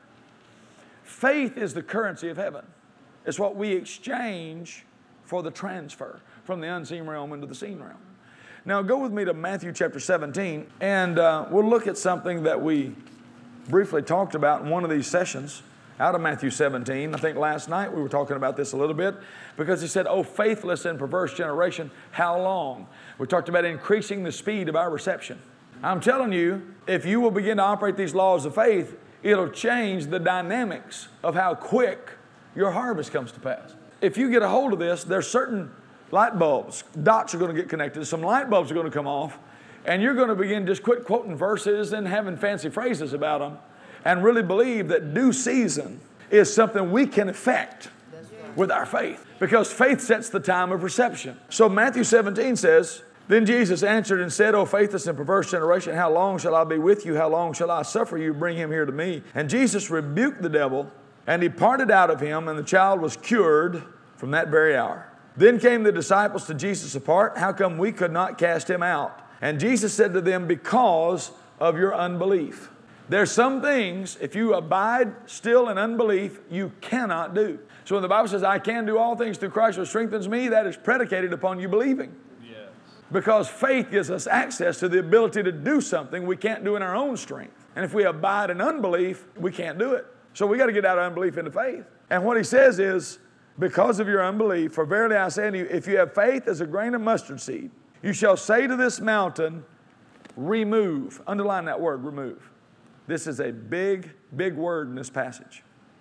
Faith is the currency of heaven. It's what we exchange for the transfer from the unseen realm into the seen realm. Now go with me to Matthew chapter seventeen, and uh, we'll look at something that we briefly talked about in one of these sessions out of Matthew seventeen. I think last night we were talking about this a little bit, because he said, "Oh, faithless and perverse generation, how long?" We talked about increasing the speed of our reception. I'm telling you, if you will begin to operate these laws of faith, it'll change the dynamics of how quick your harvest comes to pass. If you get a hold of this, there's certain light bulbs, dots are going to get connected, some light bulbs are going to come off, and you're going to begin just quit quoting verses and having fancy phrases about them, and really believe that due season is something we can effect with our faith, because faith sets the time of reception. So Matthew seventeen says, "Then Jesus answered and said, O faithless and perverse generation, how long shall I be with you? How long shall I suffer you? Bring him here to me." And Jesus rebuked the devil, and he departed out of him, and the child was cured from that very hour. Then came the disciples to Jesus apart. "How come we could not cast him out?" And Jesus said to them, "Because of your unbelief." There's some things, if you abide still in unbelief, you cannot do. So when the Bible says, "I can do all things through Christ who strengthens me," that is predicated upon you believing. Yes. Because faith gives us access to the ability to do something we can't do in our own strength. And if we abide in unbelief, we can't do it. So we got to get out of unbelief into faith. And what he says is, "Because of your unbelief, for verily I say unto you, if you have faith as a grain of mustard seed, you shall say to this mountain, remove." Underline that word, remove. This is a big, big word in this passage.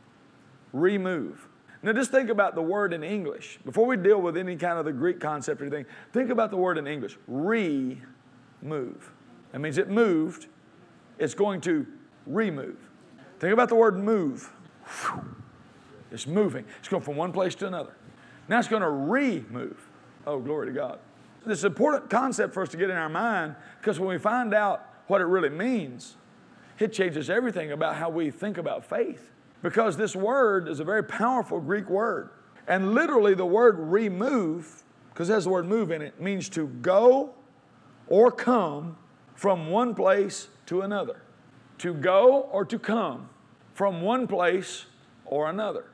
Remove. Now just think about the word in English. Before we deal with any kind of the Greek concept or anything, think about the word in English. Remove. That means it moved. It's going to remove. Think about the word move. It's moving. It's going from one place to another. Now it's going to remove. Oh, glory to God. This is an important concept for us to get in our mind, because when we find out what it really means, it changes everything about how we think about faith. Because this word is a very powerful Greek word. And literally the word remove, because it has the word move in it, means to go or come from one place to another. To go or to come from one place or another.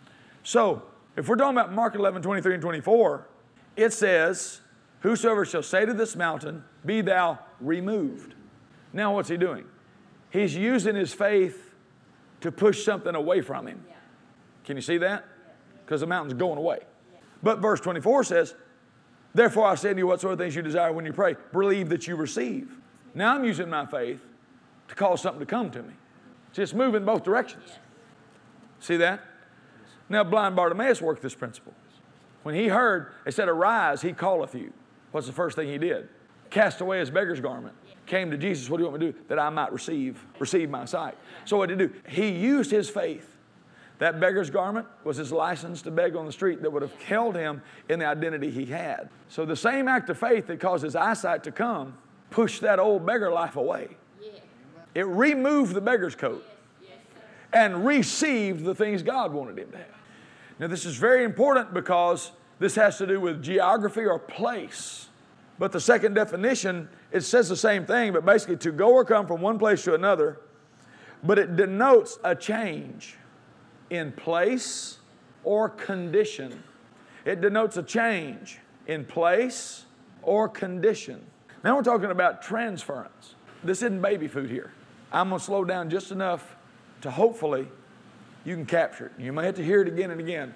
So, if we're talking about Mark eleven, twenty-three and twenty-four, it says, "Whosoever shall say to this mountain, be thou removed." Now what's he doing? He's using his faith to push something away from him. Yeah. Can you see that? Because the mountain's going away. Yeah. But verse twenty-four says, "Therefore I say to you, whatsoever things you desire when you pray, believe that you receive." Now I'm using my faith to cause something to come to me. Just move in both directions. Yeah. See that? Now blind Bartimaeus worked this principle. When he heard, they said, "Arise, he calleth you." What's the first thing he did? Cast away his beggar's garment. Came to Jesus, "What do you want me to do?" "That I might receive, receive my sight." So what did he do? He used his faith. That beggar's garment was his license to beg on the street that would have held him in the identity he had. So the same act of faith that caused his eyesight to come pushed that old beggar life away. Yeah. It removed the beggar's coat. Yes. Yes, and received the things God wanted him to have. Now this is very important, because this has to do with geography or place. But the second definition, it says the same thing, but basically to go or come from one place to another. But it denotes a change in place or condition. It denotes a change in place or condition. Now we're talking about transference. This isn't baby food here. I'm going to slow down just enough to hopefully you can capture it. You may have to hear it again and again.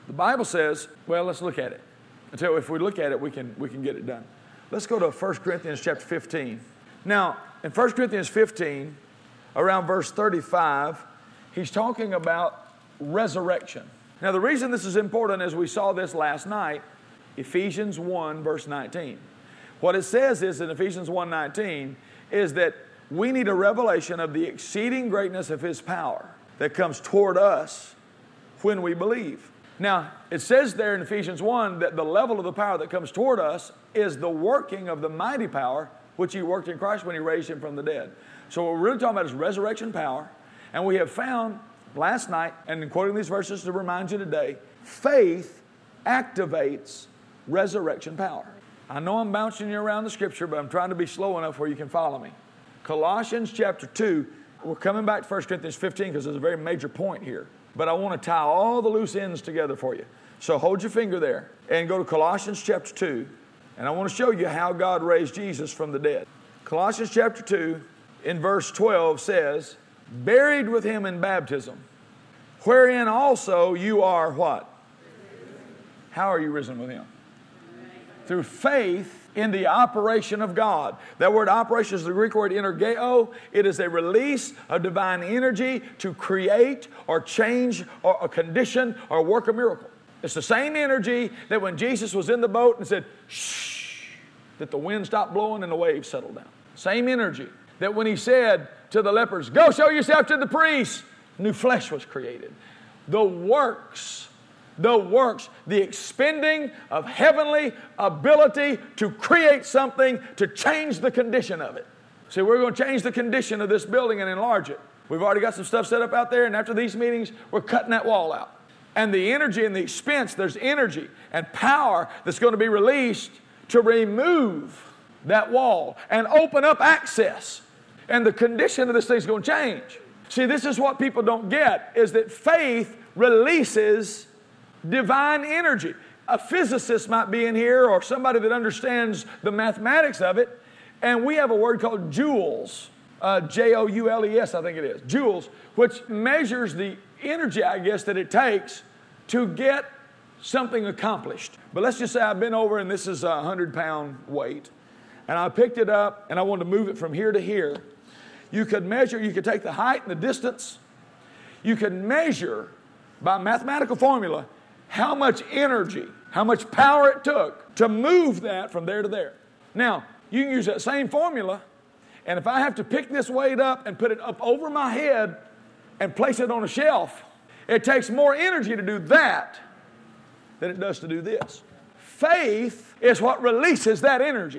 The Bible says, well, let's look at it. I tell you, if we look at it, we can, we can get it done. Let's go to First Corinthians chapter fifteen. Now, in First Corinthians fifteen, around verse thirty-five, he's talking about resurrection. Now, the reason this is important is we saw this last night, Ephesians one, verse nineteen. What it says is in Ephesians one nineteen is that we need a revelation of the exceeding greatness of His power that comes toward us when we believe. Now, it says there in Ephesians one that the level of the power that comes toward us is the working of the mighty power which He worked in Christ when He raised Him from the dead. So what we're really talking about is resurrection power. And we have found last night, and in quoting these verses to remind you today, faith activates resurrection power. I know I'm bouncing you around the Scripture, but I'm trying to be slow enough where you can follow me. Colossians chapter two, we're coming back to First Corinthians fifteen because there's a very major point here. But I want to tie all the loose ends together for you. So hold your finger there and go to Colossians chapter two. And I want to show you how God raised Jesus from the dead. Colossians chapter two in verse twelve says, buried with Him in baptism, wherein also you are what? How are you risen with Him? Through faith in the operation of God. That word operation is the Greek word energeo. It is a release of divine energy to create or change or a condition or work a miracle. It's the same energy that when Jesus was in the boat and said, shh, that the wind stopped blowing and the waves settled down. Same energy that when He said to the lepers, go show yourself to the priest, new flesh was created. The works The works, the expending of heavenly ability to create something to change the condition of it. See, we're going to change the condition of this building and enlarge it. We've already got some stuff set up out there, and after these meetings, we're cutting that wall out. And the energy and the expense, there's energy and power that's going to be released to remove that wall and open up access. And the condition of this thing's going to change. See, this is what people don't get, is that faith releases divine energy. A physicist might be in here or somebody that understands the mathematics of it, and we have a word called joules, uh, J O U L E S I think it is, joules, which measures the energy, I guess, that it takes to get something accomplished. But let's just say I've been over and this is a hundred pound weight, and I picked it up and I wanted to move it from here to here. You could measure, you could take the height and the distance. You could measure by mathematical formula how much energy, how much power it took to move that from there to there. Now, you can use that same formula, and if I have to pick this weight up and put it up over my head and place it on a shelf, it takes more energy to do that than it does to do this. Faith is what releases that energy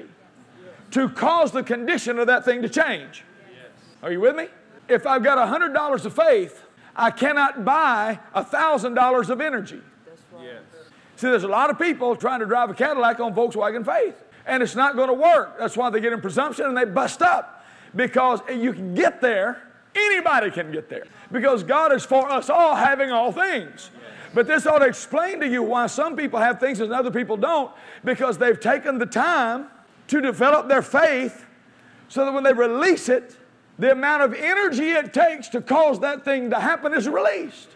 to cause the condition of that thing to change. Are you with me? If I've got one hundred dollars of faith, I cannot buy one thousand dollars of energy. Yes. See, there's a lot of people trying to drive a Cadillac on Volkswagen faith, and it's not going to work. That's why they get in presumption and they bust up, because you can get there. Anybody can get there, because God is for us all, having all things. But this ought to explain to you why some people have things and other people don't, because they've taken the time to develop their faith so that when they release it, the amount of energy it takes to cause that thing to happen is released.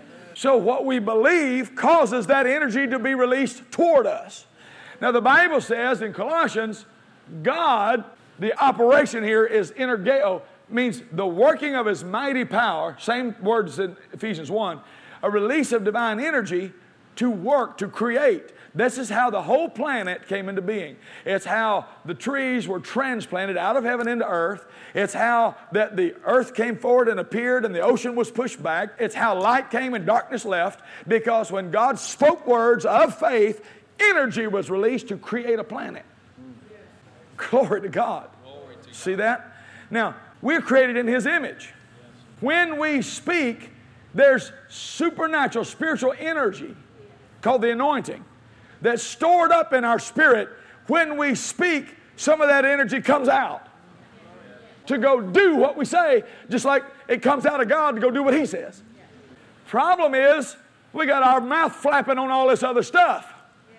So what we believe causes that energy to be released toward us. Now the Bible says in Colossians, God, the operation here is energeo, means the working of His mighty power, same words in Ephesians one, a release of divine energy to work, to create. This is how the whole planet came into being. It's how the trees were transplanted out of heaven into earth. It's how that the earth came forward and appeared and the ocean was pushed back. It's how light came and darkness left, because when God spoke words of faith, energy was released to create a planet. Glory to God. Glory to See that? Now, we're created in His image. When we speak, there's supernatural, spiritual energy called the anointing that's stored up in our spirit. When we speak, some of that energy comes out to go do what we say, just like it comes out of God to go do what He says. Problem is, we got our mouth flapping on all this other stuff.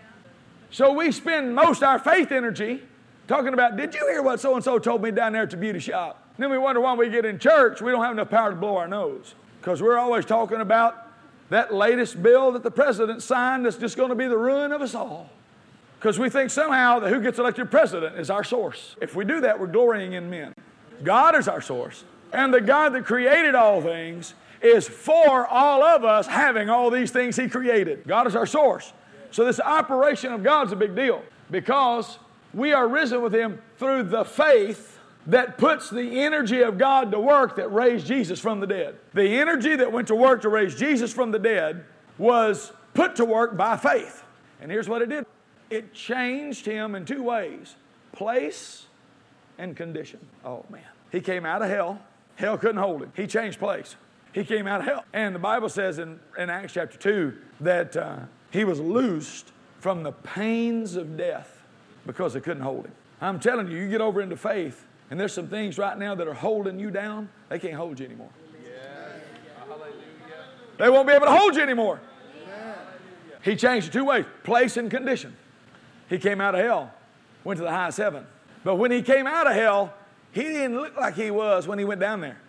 So we spend most of our faith energy talking about, did you hear what so-and-so told me down there at the beauty shop? And then we wonder why we get in church, we don't have enough power to blow our nose, because we're always talking about that latest bill that the president signed that's just going to be the ruin of us all. Because we think somehow that who gets elected president is our source. If we do that, we're glorying in men. God is our source. And the God that created all things is for all of us having all these things He created. God is our source. So this operation of God's a big deal because we are risen with Him through the faith that puts the energy of God to work that raised Jesus from the dead. The energy that went to work to raise Jesus from the dead was put to work by faith. And here's what it did. It changed Him in two ways. Place and condition. Oh man. He came out of hell. Hell couldn't hold Him. He changed place. He came out of hell. And the Bible says in, in Acts chapter two that uh, He was loosed from the pains of death because they couldn't hold Him. I'm telling you, you get over into faith, and there's some things right now that are holding you down. They can't hold you anymore. Yes. Hallelujah. They won't be able to hold you anymore. Amen. He changed it two ways, place and condition. He came out of hell, went to the highest heaven. But when He came out of hell, He didn't look like He was when He went down there.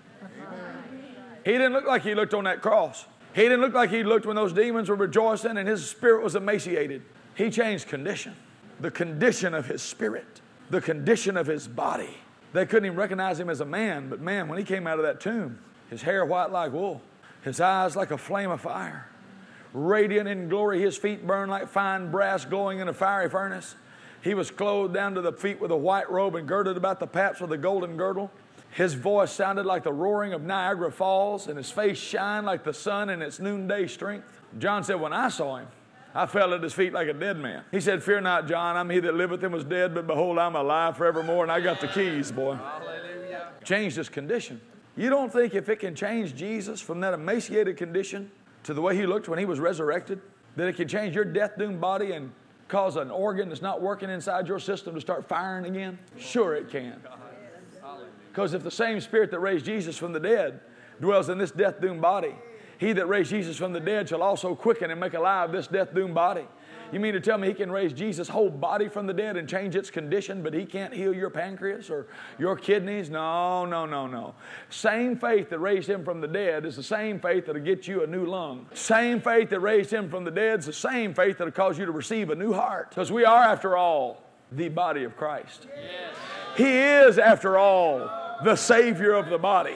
He didn't look like He looked on that cross. He didn't look like He looked when those demons were rejoicing and His spirit was emaciated. He changed condition. The condition of His spirit. The condition of His body. They couldn't even recognize Him as a man. But man, when He came out of that tomb, His hair white like wool. His eyes like a flame of fire. Radiant in glory. His feet burned like fine brass glowing in a fiery furnace. He was clothed down to the feet with a white robe and girded about the paps with a golden girdle. His voice sounded like the roaring of Niagara Falls, and His face shined like the sun in its noonday strength. John said, when I saw Him, I fell at His feet like a dead man. He said, fear not, John, I'm He that liveth and was dead, but behold, I'm alive forevermore, and I got the keys, boy. Hallelujah. Changed His condition. You don't think if it can change Jesus from that emaciated condition to the way He looked when He was resurrected, that it can change your death-doomed body and cause an organ that's not working inside your system to start firing again? Sure it can. Because if the same Spirit that raised Jesus from the dead dwells in this death-doomed body, He that raised Jesus from the dead shall also quicken and make alive this death-doomed body. You mean to tell me He can raise Jesus' whole body from the dead and change its condition, but He can't heal your pancreas or your kidneys? No, no, no, no. Same faith that raised Him from the dead is the same faith that'll get you a new lung. Same faith that raised Him from the dead is the same faith that'll cause you to receive a new heart. Because we are, after all, the body of Christ. Yes. He is, after all, the Savior of the body.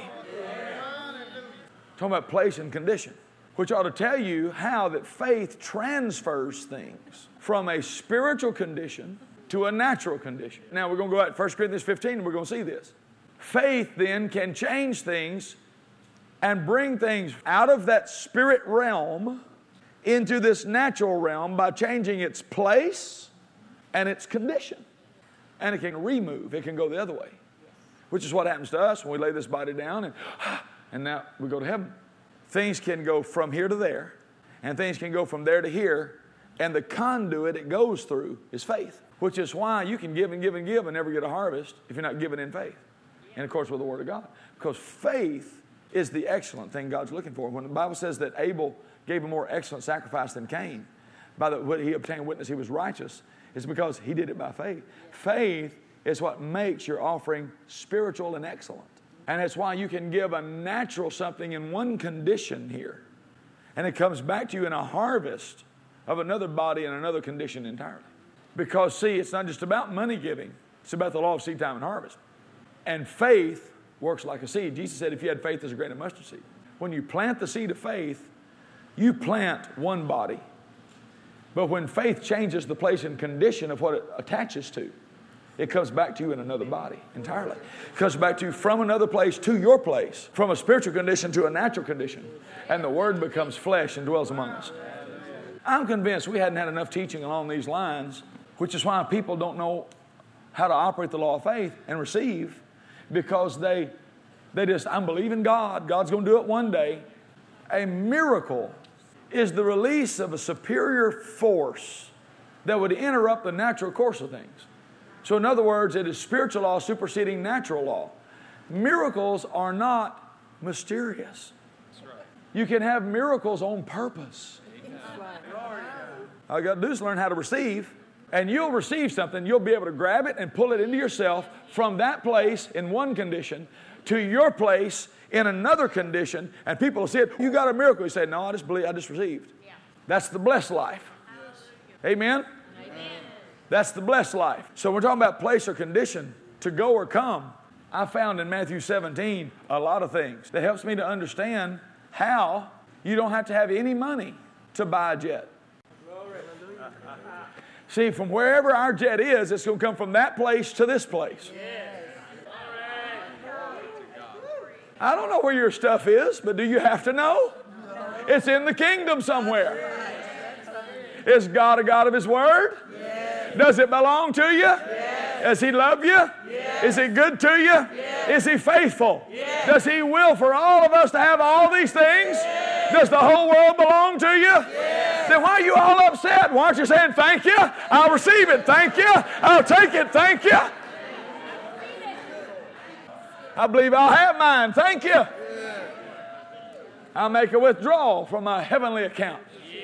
Talking about place and condition, which ought to tell you how that faith transfers things from a spiritual condition to a natural condition. Now we're going to go out to First Corinthians fifteen and we're going to see this. Faith then can change things and bring things out of that spirit realm into this natural realm by changing its place and its condition. And it can remove, it can go the other way. Which is what happens to us when we lay this body down and, and now we go to heaven. Things can go from here to there, and things can go from there to here, and the conduit it goes through is faith. Which is why you can give and give and give and never get a harvest if you're not giving in faith. And of course with the Word of God. Because faith is the excellent thing God's looking for. When the Bible says that Abel gave a more excellent sacrifice than Cain, by the what he obtained witness he was righteous, it's because he did it by faith. Faith is what makes your offering spiritual and excellent. And it's why you can give a natural something in one condition here, and it comes back to you in a harvest of another body in another condition entirely. Because, see, it's not just about money giving. It's about the law of seed time and harvest. And faith works like a seed. Jesus said if you had faith as a grain of mustard seed. When you plant the seed of faith, you plant one body. But when faith changes the place and condition of what it attaches to, it comes back to you in another body entirely. It comes back to you from another place to your place, from a spiritual condition to a natural condition. And the Word becomes flesh and dwells among us. I'm convinced we hadn't had enough teaching along these lines, which is why people don't know how to operate the law of faith and receive, because they, they just, I'm believing God. God's going to do it one day. A miracle is the release of a superior force that would interrupt the natural course of things. So in other words, it is spiritual law superseding natural law. Miracles are not mysterious. That's right. You can have miracles on purpose. All you got to do is learn how to receive, and you'll receive something. You'll be able to grab it and pull it into yourself from that place in one condition to your place in another condition, and people will see it. You got a miracle. You say, no, I just believe, I just received. Yeah. That's the blessed life. Yes. Amen? Amen? That's the blessed life. So we're talking about place or condition, to go or come. I found in Matthew seventeen a lot of things that helps me to understand how you don't have to have any money to buy a jet. See, from wherever our jet is, it's going to come from that place to this place. I don't know where your stuff is, but do you have to know? It's in the kingdom somewhere. Is God a God of His Word? Does it belong to you? Does He love you? Is He good to you? Is He faithful? Does He will for all of us to have all these things? Does the whole world belong to you? Then why are you all upset? Why aren't you saying, thank you? I'll receive it. Thank you. I'll take it. Thank you. I believe I'll have mine. Thank you. I'll make a withdrawal from my heavenly account.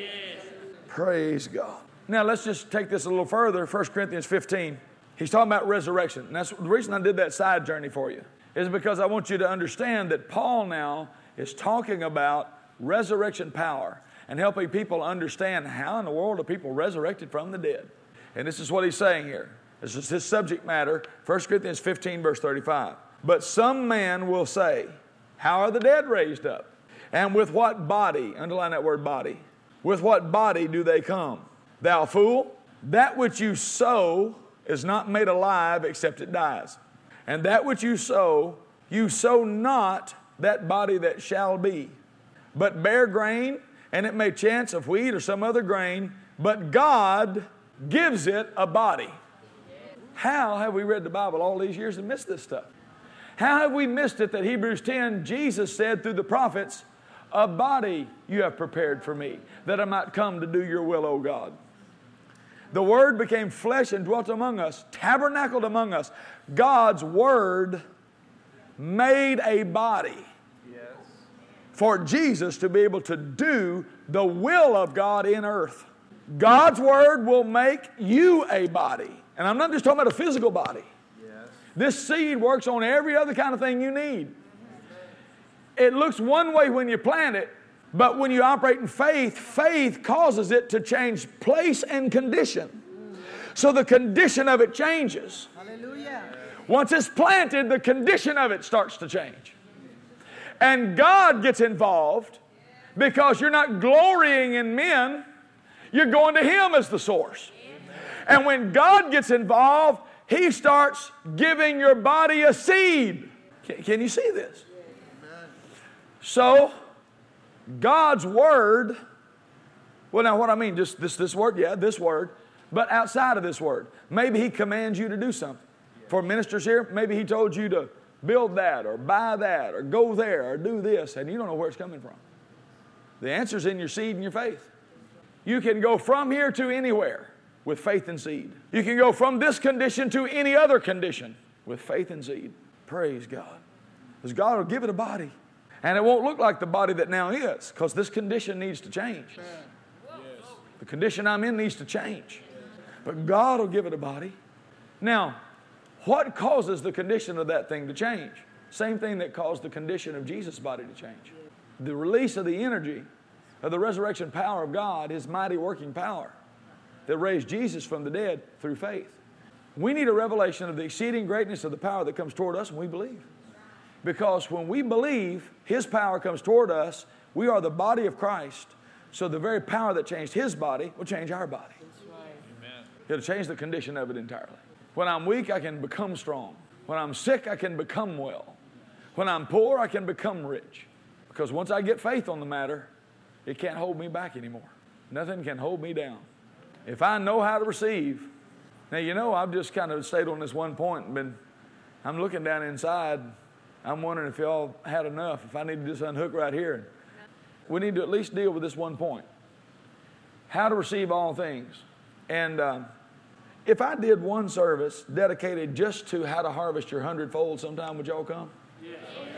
Praise God. Now let's just take this a little further. First Corinthians fifteen. He's talking about resurrection. And that's the reason I did that side journey for you, is because I want you to understand that Paul now is talking about resurrection power and helping people understand how in the world are people resurrected from the dead. And this is what he's saying here. This is his subject matter. First Corinthians fifteen, verse thirty-five. But some man will say, how are the dead raised up? And with what body, underline that word body, with what body do they come? Thou fool, that which you sow is not made alive except it dies. And that which you sow, you sow not that body that shall be, but bear grain, and it may chance of wheat or some other grain, but God gives it a body. How have we read the Bible all these years and missed this stuff? How have we missed it that Hebrews ten, Jesus said through the prophets, a body you have prepared for me, that I might come to do your will, O God. The Word became flesh and dwelt among us, tabernacled among us. God's Word made a body for Jesus to be able to do the will of God in earth. God's Word will make you a body. And I'm not just talking about a physical body. Yes. This seed works on every other kind of thing you need. It looks one way when you plant it, but when you operate in faith, faith causes it to change place and condition. So the condition of it changes. Hallelujah. Once it's planted, the condition of it starts to change. And God gets involved because you're not glorying in men, you're going to Him as the source. And when God gets involved, He starts giving your body a seed. Can, can you see this? So, God's Word, well now what I mean, just this, this word, yeah, this word, but outside of this word, maybe He commands you to do something. For ministers here, maybe He told you to build that or buy that or go there or do this, and you don't know where it's coming from. The answer's in your seed and your faith. You can go from here to anywhere with faith and seed. You can go from this condition to any other condition with faith and seed. Praise God. Because God will give it a body. And it won't look like the body that now is, because this condition needs to change. Yes. The condition I'm in needs to change. But God will give it a body. Now, what causes the condition of that thing to change? Same thing that caused the condition of Jesus' body to change. The release of the energy of the resurrection power of God, His mighty working power that raised Jesus from the dead through faith. We need a revelation of the exceeding greatness of the power that comes toward us when we believe. Because when we believe, His power comes toward us. We are the body of Christ. So the very power that changed His body will change our body. That's right. Amen. It'll change the condition of it entirely. When I'm weak, I can become strong. When I'm sick, I can become well. When I'm poor, I can become rich. Because once I get faith on the matter, it can't hold me back anymore. Nothing can hold me down. If I know how to receive, now you know I've just kind of stayed on this one point and been, I'm looking down inside. I'm wondering if y'all had enough, if I need to just unhook right here. We need to at least deal with this one point. How to receive all things. And um, if I did one service dedicated just to how to harvest your hundredfold sometime, would y'all come? Yes.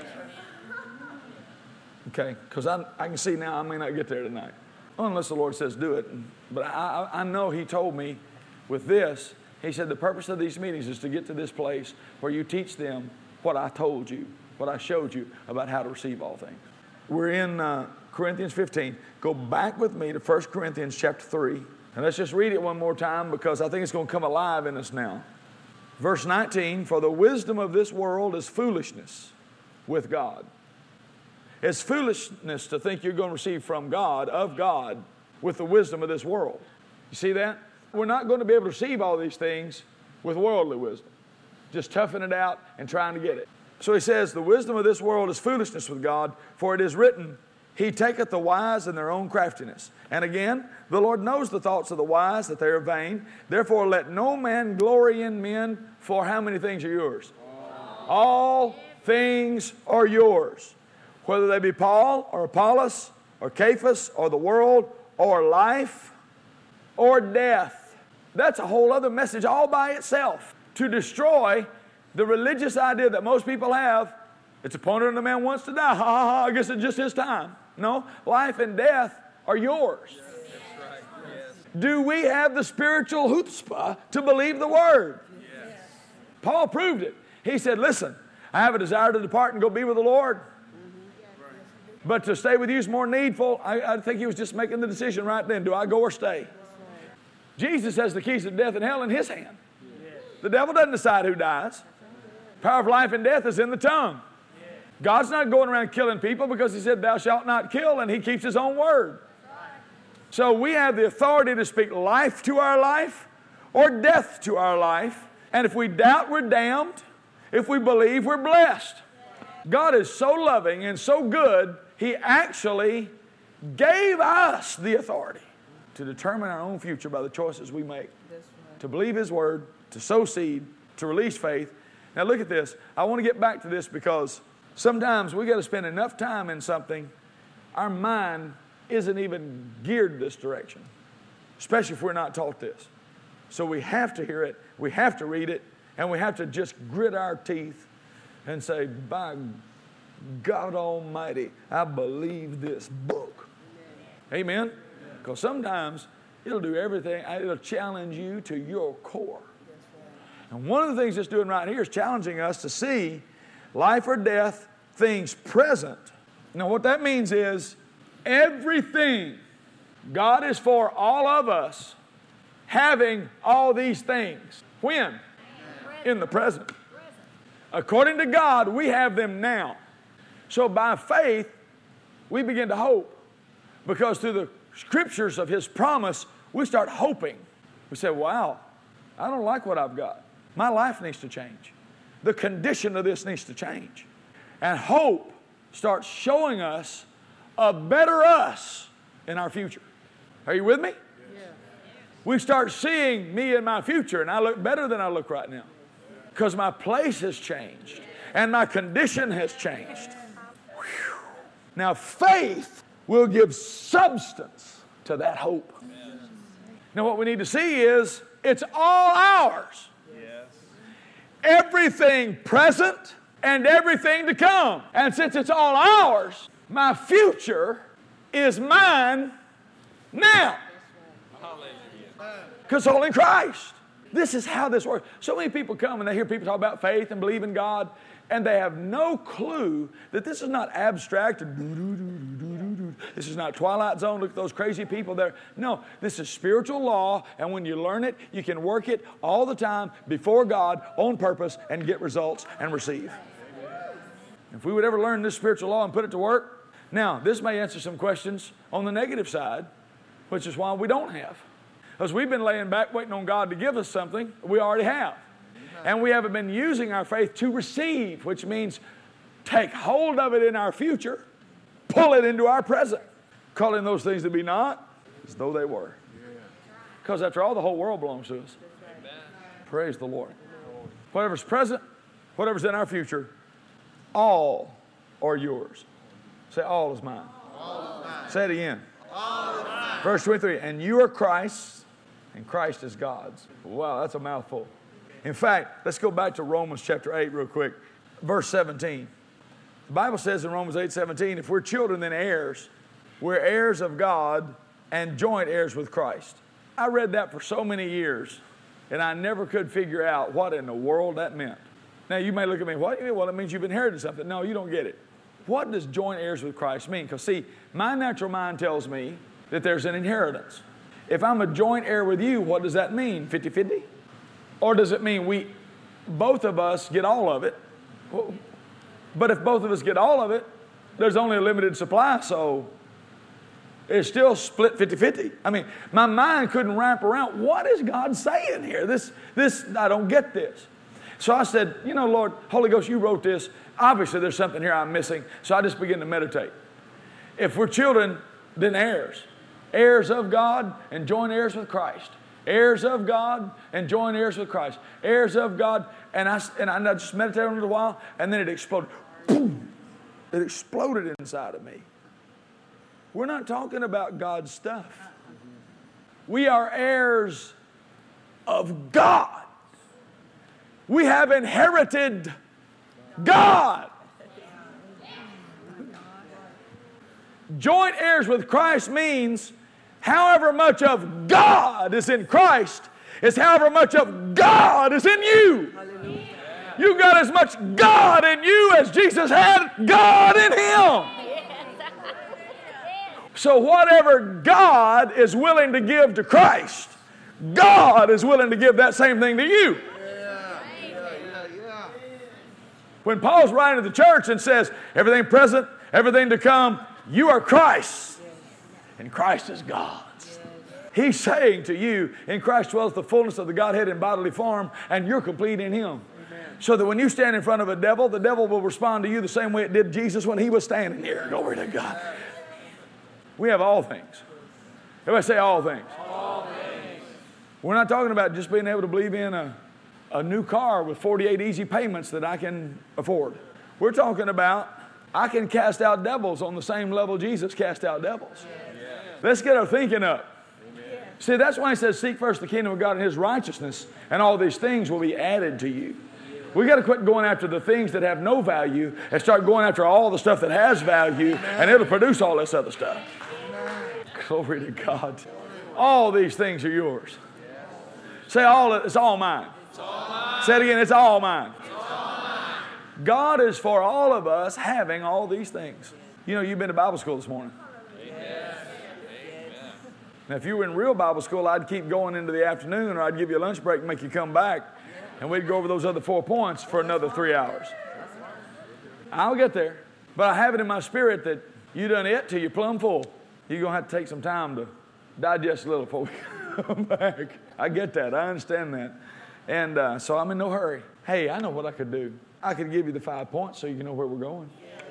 Okay, because I, I can see now I may not get there tonight. Unless the Lord says do it. But I, I know He told me with this, He said the purpose of these meetings is to get to this place where you teach them what I told you. what I showed you about how to receive all things. We're in uh, Corinthians fifteen. Go back with me to First Corinthians chapter three. And let's just read it one more time because I think it's going to come alive in us now. Verse nineteen, for the wisdom of this world is foolishness with God. It's foolishness to think you're going to receive from God, of God, with the wisdom of this world. You see that? We're not going to be able to receive all these things with worldly wisdom. Just toughing it out and trying to get it. So he says, the wisdom of this world is foolishness with God, for it is written, He taketh the wise in their own craftiness. And again, the Lord knows the thoughts of the wise, that they are vain. Therefore, let no man glory in men, for how many things are yours? All, All things are yours. Whether they be Paul, or Apollos, or Cephas, or the world, or life, or death. That's a whole other message all by itself. To destroy the religious idea that most people have, it's appointed unto man wants to die. Ha ha ha, I guess it's just his time. No, life and death are yours. Yes. That's right. Yes. Do we have the spiritual chutzpah to believe the word? Yes. Paul proved it. He said, listen, I have a desire to depart and go be with the Lord. Mm-hmm. But to stay with you is more needful. I, I think he was just making the decision right then. Do I go or stay? Right. Jesus has the keys of death and hell in his hand. Yes. The devil doesn't decide who dies. Power of life and death is in the tongue. God's not going around killing people because he said, thou shalt not kill, and he keeps his own word. So we have the authority to speak life to our life or death to our life. And if we doubt, we're damned. If we believe, we're blessed. God is so loving and so good, he actually gave us the authority to determine our own future by the choices we make. To believe his word, to sow seed, to release faith. Now look at this. I want to get back to this because sometimes we got to spend enough time in something, our mind isn't even geared this direction, especially if we're not taught this. So we have to hear it, we have to read it, and we have to just grit our teeth and say, by God Almighty, I believe this book. Amen? Because sometimes it'll do everything, it'll challenge you to your core. And one of the things it's doing right here is challenging us to see life or death, things present. Now what that means is everything God is for all of us having all these things. When? In the present. According to God, we have them now. So by faith, we begin to hope. Because through the scriptures of his promise, we start hoping. We say, wow, I don't like what I've got. My life needs to change. The condition of this needs to change. And hope starts showing us a better us in our future. Are you with me? Yeah. We start seeing me in my future, and I look better than I look right now. Because my place has changed, and my condition has changed. Whew. Now faith will give substance to that hope. Now what we need to see is it's all ours. Everything present and everything to come. And since it's all ours, my future is mine now. Because it's all in Christ. This is how this works. So many people come and they hear people talk about faith and believe in God, and they have no clue that this is not abstract. This is not Twilight Zone. Look at those crazy people there. No, this is spiritual law, and when you learn it, you can work it all the time before God on purpose and get results and receive. If we would ever learn this spiritual law and put it to work, now this may answer some questions on the negative side, which is why we don't have. Because we've been laying back waiting on God to give us something we already have. And we haven't been using our faith to receive, which means take hold of it in our future, pull it into our present, calling those things to be not as though they were. Because after all, the whole world belongs to us. Amen. Praise the Lord. Whatever's present, whatever's in our future, all are yours. Say, all is mine. All is mine. Say it again. All is mine. Verse twenty-three, and you are Christ's, and Christ is God's. Wow, that's a mouthful. In fact, let's go back to Romans chapter eight real quick. Verse seventeen. The Bible says in Romans eight seventeen, if we're children, then heirs. We're heirs of God and joint heirs with Christ. I read that for so many years, and I never could figure out what in the world that meant. Now, you may look at me, what? Well, it means you've inherited something. No, you don't get it. What does joint heirs with Christ mean? Because, see, my natural mind tells me that there's an inheritance. If I'm a joint heir with you, what does that mean? fifty-fifty? Or does it mean we, both of us, get all of it? Well, but if both of us get all of it, there's only a limited supply, so it's still split fifty-fifty. I mean, my mind couldn't wrap around, what is God saying here? This, this, I don't get this. So I said, you know, Lord, Holy Ghost, you wrote this. Obviously, there's something here I'm missing. So I just began to meditate. If we're children, then heirs. Heirs of God and joint heirs with Christ. Heirs of God and joint heirs with Christ. Heirs of God. And I, and I just meditated on it a while, and then it exploded. Boom! It exploded inside of me. We're not talking about God's stuff. We are heirs of God. We have inherited God. Joint heirs with Christ means however much of God is in Christ is however much of God is in you. Hallelujah. You got as much God in you as Jesus had God in Him. So whatever God is willing to give to Christ, God is willing to give that same thing to you. When Paul's writing to the church and says, everything present, everything to come, you are Christ, and Christ is God's. He's saying to you, in Christ dwells the fullness of the Godhead in bodily form, and you're complete in Him. So that when you stand in front of a devil, the devil will respond to you the same way it did Jesus when He was standing here. Glory to God. We have all things. Everybody say all things. All things. We're not talking about just being able to believe in a, a new car with forty-eight easy payments that I can afford. We're talking about I can cast out devils on the same level Jesus cast out devils. Yeah. Let's get our thinking up. Amen. See, that's why He says, seek first the kingdom of God and His righteousness, and all these things will be added to you. We got to quit going after the things that have no value and start going after all the stuff that has value, Amen. And it'll produce all this other stuff. Amen. Glory to God. All these things are yours. Yes. Say all. It's all mine. It's all mine. Say it again. It's all mine. It's all mine. God is for all of us having all these things. You know, you've been to Bible school this morning. Yes. Now, if you were in real Bible school, I'd keep going into the afternoon, or I'd give you a lunch break and make you come back. And we'd go over those other four points for another three hours. I'll get there. But I have it in my spirit that you done it till you're plumb full. You're going to have to take some time to digest a little before we come back. I get that. I understand that. And uh, so I'm in no hurry. Hey, I know what I could do. I could give you the five points so you know where we're going.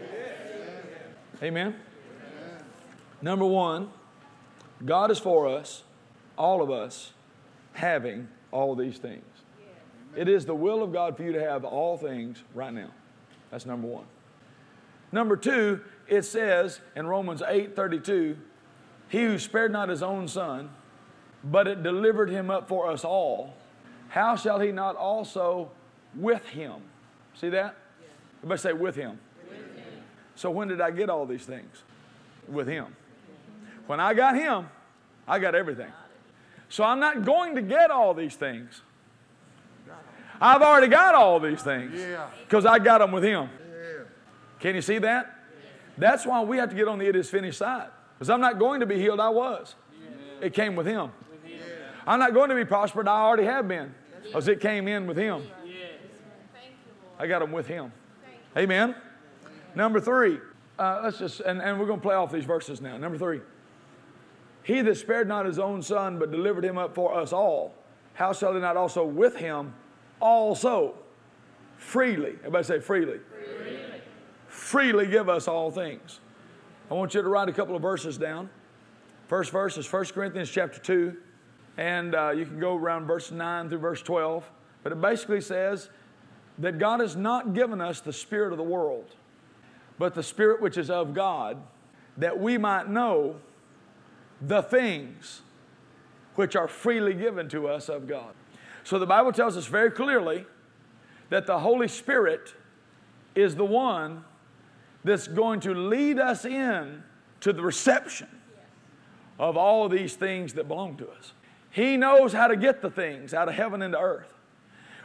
Amen? Number one, God is for us, all of us, having all these things. It is the will of God for you to have all things right now. That's number one. Number two, it says in Romans eight thirty-two, He who spared not His own Son, but it delivered Him up for us all, how shall He not also with Him? See that? Yeah. Everybody say with Him. With Him. So when did I get all these things? With Him. When I got Him, I got everything. So I'm not going to get all these things. I've already got all these things because I got them with Him. Yeah. Can you see that? Yeah. That's why we have to get on the it is finished side. Because I'm not going to be healed, I was. Yeah. It came with Him. With him. Yeah. I'm not going to be prospered, I already have been. Because it came in with Him. Yeah. I got them with Him. Amen? Number three. Uh, let's just, and, and we're going to play off these verses now. Number three. He that spared not His own Son, but delivered Him up for us all, how shall He not also with Him also freely, everybody say freely. freely, freely give us all things. I want you to write a couple of verses down. First verse is First Corinthians chapter two, and uh, you can go around verse nine through verse twelve, but it basically says that God has not given us the spirit of the world, but the Spirit which is of God, that we might know the things which are freely given to us of God. So the Bible tells us very clearly that the Holy Spirit is the one that's going to lead us in to the reception of all these things that belong to us. He knows how to get the things out of heaven into earth.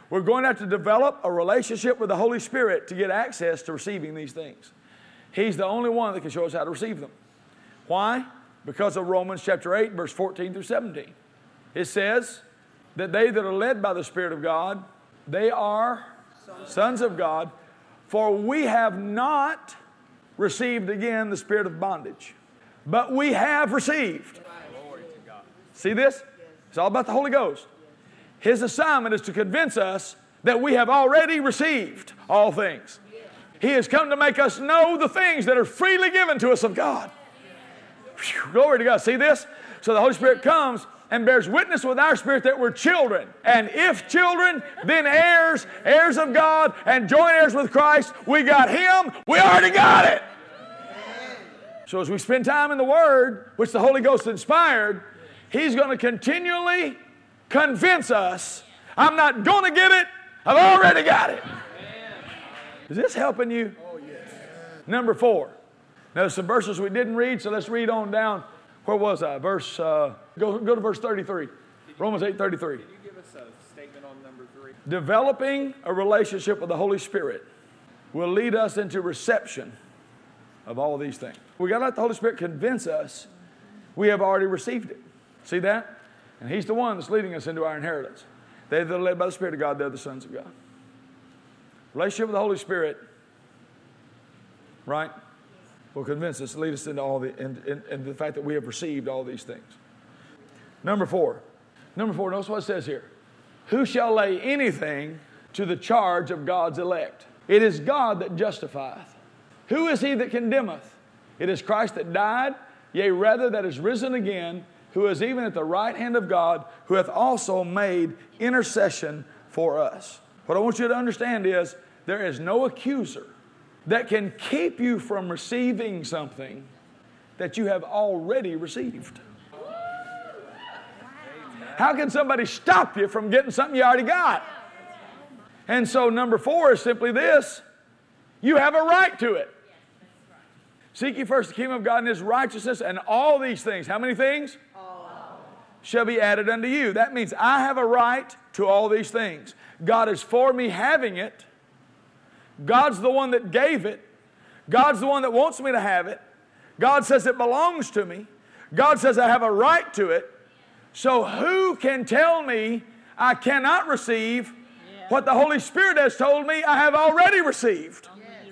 We're going to have to develop a relationship with the Holy Spirit to get access to receiving these things. He's the only one that can show us how to receive them. Why? Because of Romans chapter eight, verse fourteen through seventeen. It says that they that are led by the Spirit of God, they are sons of God, for we have not received again the spirit of bondage, but we have received. See this? It's all about the Holy Ghost. His assignment is to convince us that we have already received all things. He has come to make us know the things that are freely given to us of God. Whew, glory to God. See this? So the Holy Spirit comes and bears witness with our spirit that we're children. And if children, then heirs, heirs of God, and joint heirs with Christ. We got Him. We already got it. So as we spend time in the Word, which the Holy Ghost inspired, He's going to continually convince us, I'm not going to get it, I've already got it. Is this helping you? Oh, yes. Number four. Now, there's some verses we didn't read, so let's read on down. Where was I? Verse, uh, go, go to verse thirty-three. Romans eight thirty-three. Can you give us a statement on number three? Developing a relationship with the Holy Spirit will lead us into reception of all of these things. We got to let the Holy Spirit convince us we have already received it. See that? And He's the one that's leading us into our inheritance. They that are led by the Spirit of God, they're the sons of God. Relationship with the Holy Spirit, right, will convince us, lead us into all the, into, into the fact that we have received all these things. Number four. Number four, notice what it says here. Who shall lay anything to the charge of God's elect? It is God that justifieth. Who is he that condemneth? It is Christ that died, yea, rather that is risen again, who is even at the right hand of God, who hath also made intercession for us. What I want you to understand is there is no accuser that can keep you from receiving something that you have already received. How can somebody stop you from getting something you already got? And so number four is simply this. You have a right to it. Seek ye first the kingdom of God and His righteousness, and all these things. How many things? All. Shall be added unto you. That means I have a right to all these things. God is for me having it. God's the one that gave it. God's the one that wants me to have it. God says it belongs to me. God says I have a right to it. So who can tell me I cannot receive what the Holy Spirit has told me I have already received?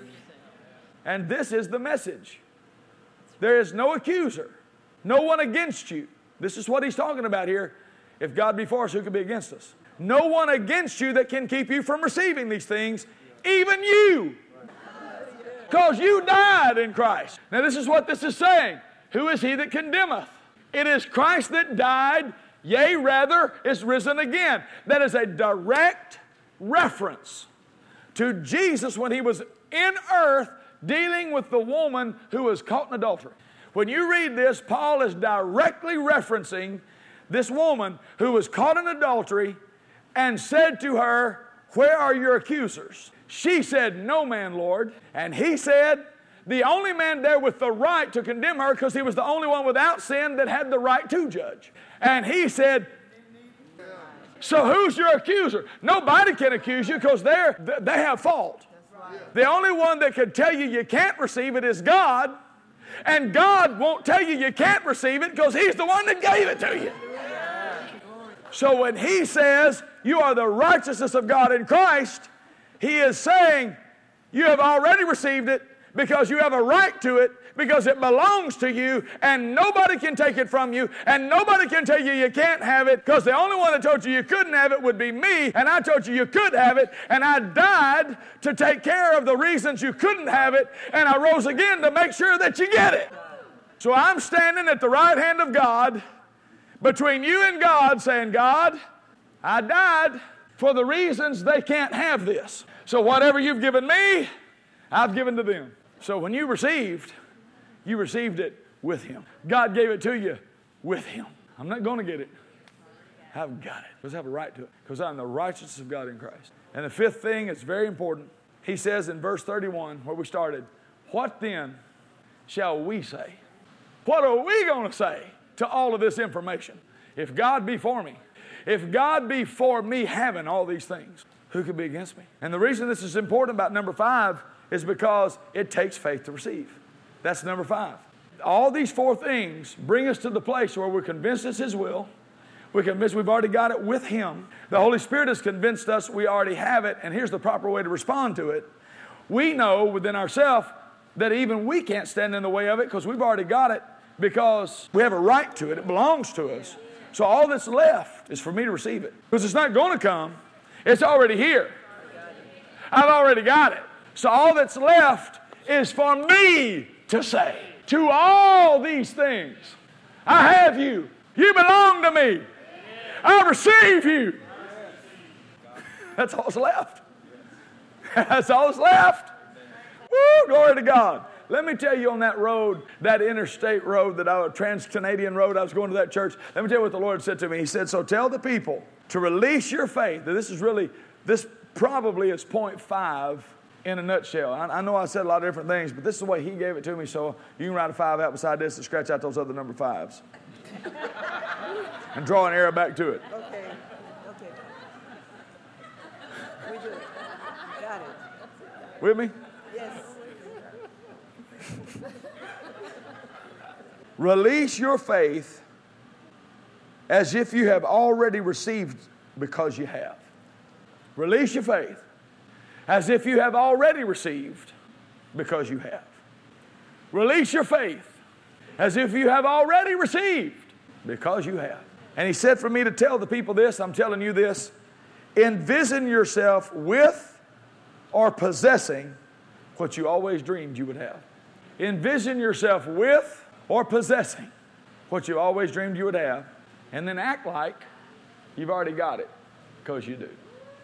And this is the message. There is no accuser, no one against you. This is what He's talking about here. If God be for us, who can be against us? No one against you that can keep you from receiving these things, even you. Because you died in Christ. Now this is what this is saying. Who is he that condemneth? It is Christ that died, yea, rather, is risen again. That is a direct reference to Jesus when He was in earth dealing with the woman who was caught in adultery. When you read this, Paul is directly referencing this woman who was caught in adultery and said to her, where are your accusers? She said, no man, Lord. And he said, the only man there with the right to condemn her, because he was the only one without sin that had the right to judge. And he said, so who's your accuser? Nobody can accuse you because they're they have fault. The only one that can tell you you can't receive it is God. And God won't tell you you can't receive it because He's the one that gave it to you. So when He says you are the righteousness of God in Christ, He is saying you have already received it because you have a right to it, because it belongs to you, and nobody can take it from you, and nobody can tell you you can't have it, because the only one that told you you couldn't have it would be me, and I told you you could have it, and I died to take care of the reasons you couldn't have it, and I rose again to make sure that you get it. So I'm standing at the right hand of God, between you and God, saying, God, I died for the reasons they can't have this. So whatever you've given me, I've given to them. So when you received, you received it with Him. God gave it to you with Him. I'm not going to get it. I've got it. Because I have a right to it. Because I'm the righteousness of God in Christ. And the fifth thing is very important. He says in verse thirty-one, where we started, what then shall we say? What are we going to say to all of this information? If God be for me, if God be for me having all these things, who can be against me? And the reason this is important about number five is because it takes faith to receive. That's number five. All these four things bring us to the place where we're convinced it's His will. We're convinced we've already got it with Him. The Holy Spirit has convinced us we already have it, and here's the proper way to respond to it. We know within ourselves that even we can't stand in the way of it because we've already got it, because we have a right to it. It belongs to us. So all that's left is for me to receive it. Because it's not going to come. It's already here. I've already got it. So all that's left is for me to say, to all these things, I have you. You belong to me. I receive you. That's all that's left. That's all that's left. Woo, glory to God. Let me tell you, on that road, that interstate road, that I, trans-Canadian road, I was going to that church. Let me tell you what the Lord said to me. He said, so tell the people to release your faith. Now, this is really, this probably is point five in a nutshell. I, I know I said a lot of different things, but this is the way He gave it to me, so you can write a five out beside this and scratch out those other number fives. And draw an arrow back to it. Okay. Okay. We do it. Got it. With me? Yes. Release your faith as if you have already received, because you have. Release your faith as if you have already received, because you have. Release your faith as if you have already received, because you have. And He said for me to tell the people this, I'm telling you this, envision yourself with or possessing what you always dreamed you would have. Envision yourself with or possessing what you always dreamed you would have, and then act like you've already got it, because you do.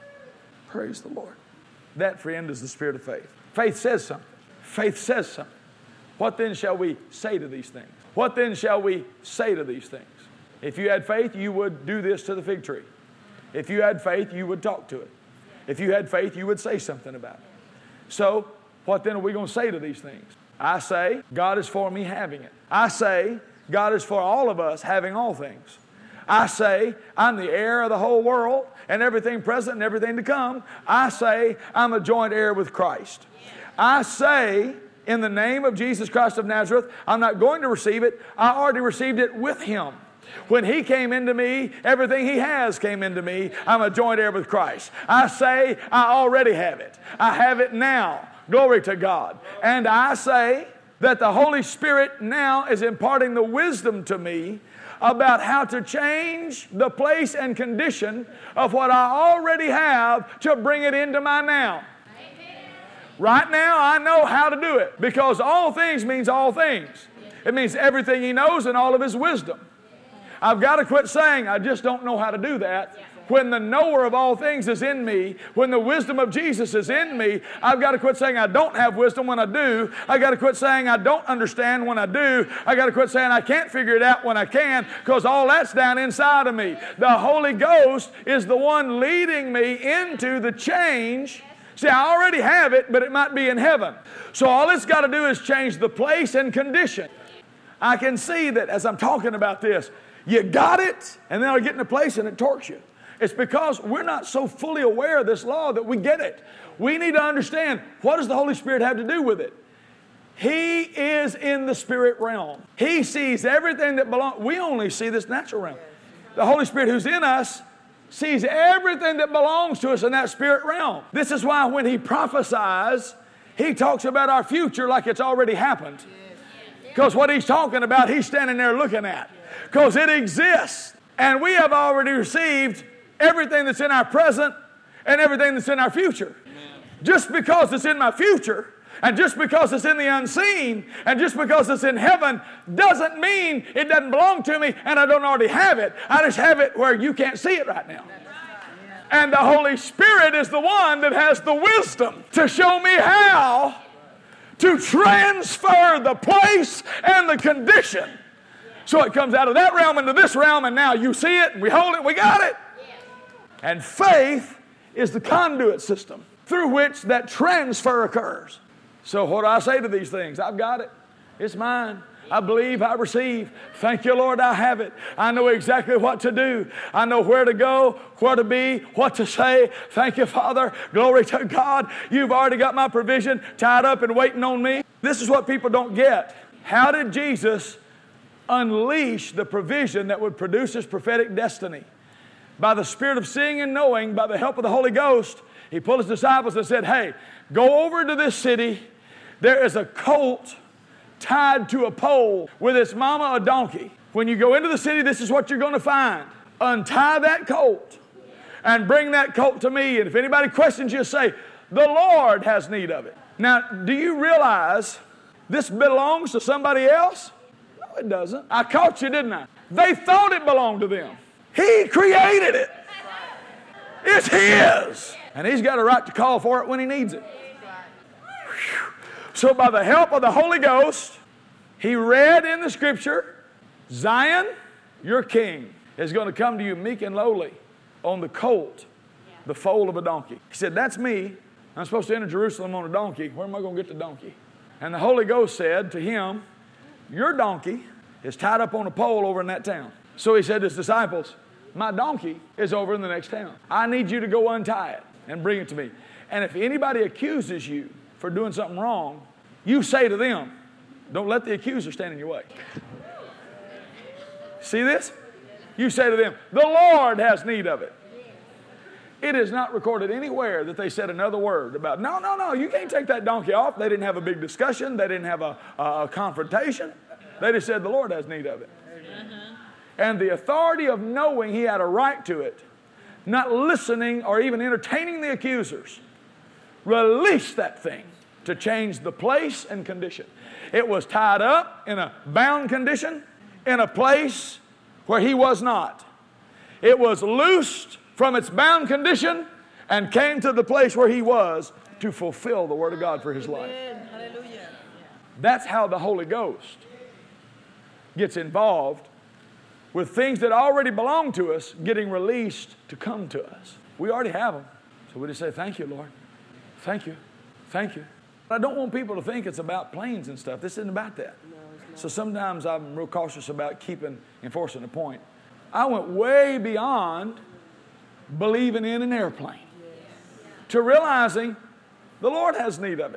Praise the Lord. That, friend, is the spirit of faith. Faith says something. Faith says something. What then shall we say to these things? What then shall we say to these things? If you had faith, you would do this to the fig tree. If you had faith, you would talk to it. If you had faith, you would say something about it. So, what then are we going to say to these things? I say, God is for me having it. I say, God is for all of us having all things. I say, I'm the heir of the whole world and everything present and everything to come. I say, I'm a joint heir with Christ. I say, in the name of Jesus Christ of Nazareth, I'm not going to receive it. I already received it with Him. When He came into me, everything He has came into me. I'm a joint heir with Christ. I say, I already have it. I have it now. Glory to God. And I say that the Holy Spirit now is imparting the wisdom to me about how to change the place and condition of what I already have to bring it into my now. Amen. Right now, I know how to do it, because all things means all things. It means everything He knows and all of His wisdom. I've got to quit saying, I just don't know how to do that. When the knower of all things is in me, when the wisdom of Jesus is in me, I've got to quit saying I don't have wisdom when I do. I've got to quit saying I don't understand when I do. I've got to quit saying I can't figure it out when I can, because all that's down inside of me. The Holy Ghost is the one leading me into the change. See, I already have it, but it might be in heaven. So all it's got to do is change the place and condition. I can see that as I'm talking about this, you got it, and then I get in a place and it torques you. It's because we're not so fully aware of this law that we get it. We need to understand, what does the Holy Spirit have to do with it? He is in the spirit realm. He sees everything that belongs. We only see this natural realm. The Holy Spirit who's in us sees everything that belongs to us in that spirit realm. This is why when He prophesies, He talks about our future like it's already happened. Because what He's talking about, He's standing there looking at. Because it exists. And we have already received everything that's in our present and everything that's in our future. Amen. Just because it's in my future, and just because it's in the unseen, and just because it's in heaven, doesn't mean it doesn't belong to me and I don't already have it. I just have it where you can't see it right now. And the Holy Spirit is the one that has the wisdom to show me how to transfer the place and the condition. So it comes out of that realm into this realm, and now you see it, and we hold it, we got it. And faith is the conduit system through which that transfer occurs. So what do I say to these things? I've got it. It's mine. I believe, I receive. Thank you, Lord, I have it. I know exactly what to do. I know where to go, where to be, what to say. Thank you, Father. Glory to God. You've already got my provision tied up and waiting on me. This is what people don't get. How did Jesus unleash the provision that would produce His prophetic destiny? By the Spirit of seeing and knowing, by the help of the Holy Ghost, He pulled His disciples and said, hey, go over to this city. There is a colt tied to a pole with its mama, a donkey. When you go into the city, this is what you're going to find. Untie that colt and bring that colt to me. And if anybody questions you, say, the Lord has need of it. Now, do you realize this belongs to somebody else? No, it doesn't. I caught you, didn't I? They thought it belonged to them. He created it. It's His. And He's got a right to call for it when He needs it. Whew. So by the help of the Holy Ghost, He read in the Scripture, Zion, your King, is going to come to you meek and lowly on the colt, the foal of a donkey. He said, that's me. I'm supposed to enter Jerusalem on a donkey. Where am I going to get the donkey? And the Holy Ghost said to him, your donkey is tied up on a pole over in that town. So He said to His disciples, my donkey is over in the next town. I need you to go untie it and bring it to me. And if anybody accuses you for doing something wrong, you say to them, don't let the accuser stand in your way. See this? You say to them, the Lord has need of it. It is not recorded anywhere that they said another word about, no, no, no, you can't take that donkey off. They didn't have a big discussion. They didn't have a, a, a confrontation. They just said the Lord has need of it. Uh-huh. And the authority of knowing He had a right to it, not listening or even entertaining the accusers, released that thing to change the place and condition. It was tied up in a bound condition in a place where He was not. It was loosed from its bound condition and came to the place where He was to fulfill the Word of God for His life. Hallelujah. That's how the Holy Ghost gets involved with things that already belong to us getting released to come to us. We already have them. So we just say, thank you, Lord. Thank you. Thank you. I don't want people to think it's about planes and stuff. This isn't about that. No, it's not. So sometimes I'm real cautious about keeping, enforcing the point. I went way beyond believing in an airplane to realizing the Lord has need of it.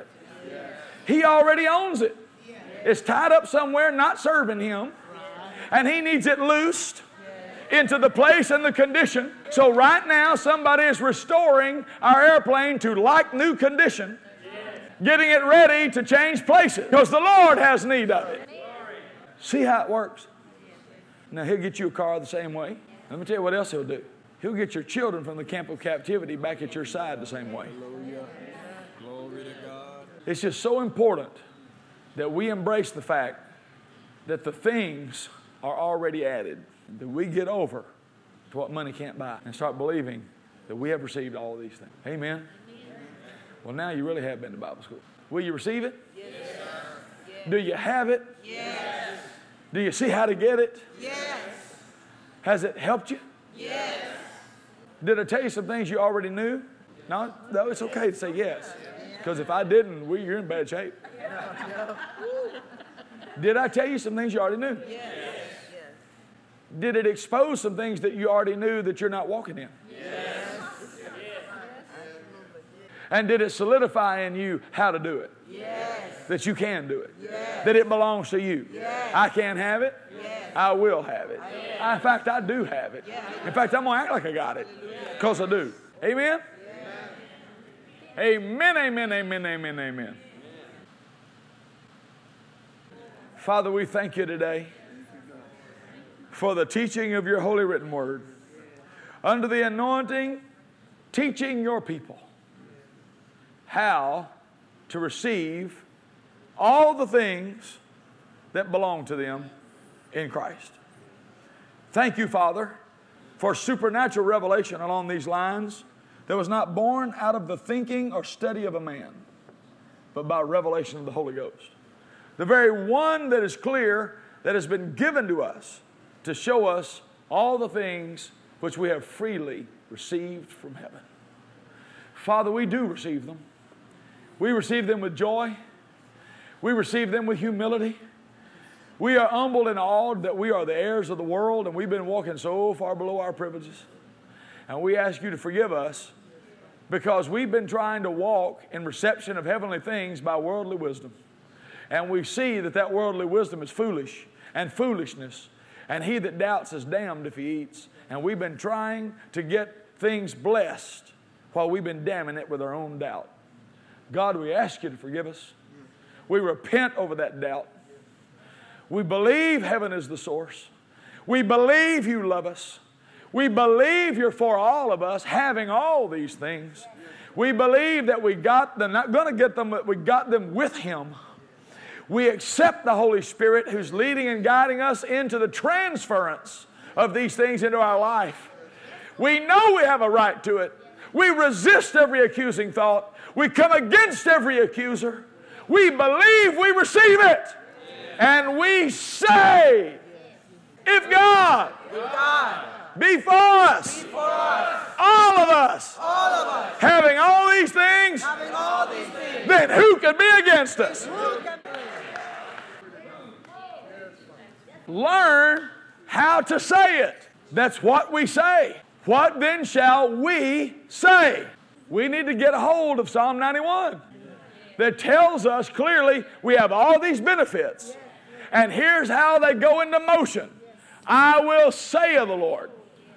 He already owns it. It's tied up somewhere, not serving Him. And He needs it loosed into the place and the condition. So right now, somebody is restoring our airplane to like new condition, getting it ready to change places because the Lord has need of it. See how it works? Now, He'll get you a car the same way. Let me tell you what else He'll do. He'll get your children from the camp of captivity back at your side the same way. Glory to God. It's just so important that we embrace the fact that the things are already added, that we get over to what money can't buy and start believing that we have received all of these things. Amen? Well, now you really have been to Bible school. Will you receive it? Yes. Do you have it? Yes. Do you see how to get it? Yes. Has it helped you? Yes. Did I tell you some things you already knew? No, no, it's okay to say yes. Because if I didn't, we, you're in bad shape. Did I tell you some things you already knew? Yes. Did it expose some things that you already knew that you're not walking in? Yes. And did it solidify in you how to do it? Yes. That you can do it? Yes. That it belongs to you? Yes. I can have it? Yes. I will have it. I, in fact, I do have it. Yes. In fact, I'm going to act like I got it because I do. Amen? Amen, amen, amen, amen, amen. Father, we thank you today for the teaching of your holy written word. Under the anointing, teaching your people how to receive all the things that belong to them in Christ. Thank you, Father, for supernatural revelation along these lines that was not born out of the thinking or study of a man, but by revelation of the Holy Ghost. The very one that is clear that has been given to us to show us all the things which we have freely received from heaven. Father, we do receive them. We receive them with joy. We receive them with humility. We are humbled and awed that we are the heirs of the world, and we've been walking so far below our privileges. And we ask you to forgive us because we've been trying to walk in reception of heavenly things by worldly wisdom. And we see that that worldly wisdom is foolish and foolishness. And he that doubts is damned if he eats. And we've been trying to get things blessed while we've been damning it with our own doubt. God, we ask you to forgive us. We repent over that doubt. We believe heaven is the source. We believe you love us. We believe you're for all of us having all these things. We believe that we got them, not going to get them, but we got them with him. We accept the Holy Spirit who's leading and guiding us into the transference of these things into our life. We know we have a right to it. We resist every accusing thought. We come against every accuser. We believe we receive it. And we say, if God, If God be for us, be for us, all of us, all of us, having all these things, having all these things, then who can be against us? who can Learn how to say it. That's what we say. What then shall we say? We need to get a hold of Psalm ninety-one that tells us clearly we have all these benefits. And here's how they go into motion. I will say of the Lord.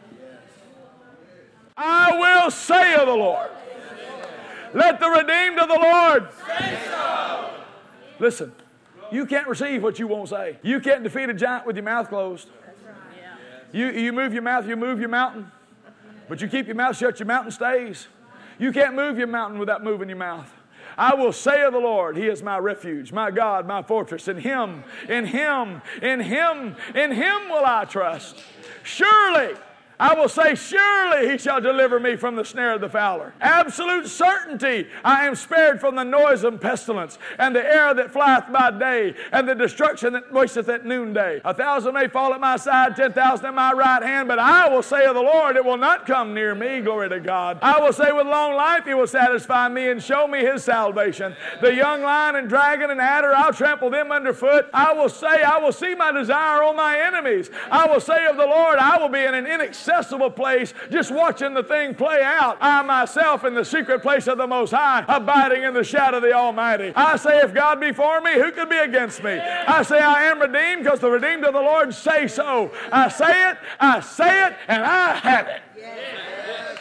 I will say of the Lord. Let the redeemed of the Lord say so. Listen, you can't receive what you won't say. You can't defeat a giant with your mouth closed. You, you move your mouth, you move your mountain. But you keep your mouth shut, your mountain stays. You can't move your mountain without moving your mouth. I will say of the Lord, He is my refuge, my God, my fortress. In Him, in Him, in Him, in Him will I trust. Surely, I will say, surely He shall deliver me from the snare of the fowler. Absolute certainty, I am spared from the noisome pestilence, and the arrow that flieth by day, and the destruction that wasteth at noonday. A thousand may fall at my side, ten thousand at my right hand, but I will say of the Lord, it will not come near me. Glory to God. I will say with long life He will satisfy me and show me His salvation. The young lion and dragon and adder, I'll trample them underfoot. I will say, I will see my desire on my enemies. I will say of the Lord, I will be in an inaccessible place, just watching the thing play out. I myself in the secret place of the Most High, abiding in the shadow of the Almighty. I say, if God be for me, who can be against me? I say, I am redeemed, because the redeemed of the Lord say so. I say it, I say it, and I have it. Yes.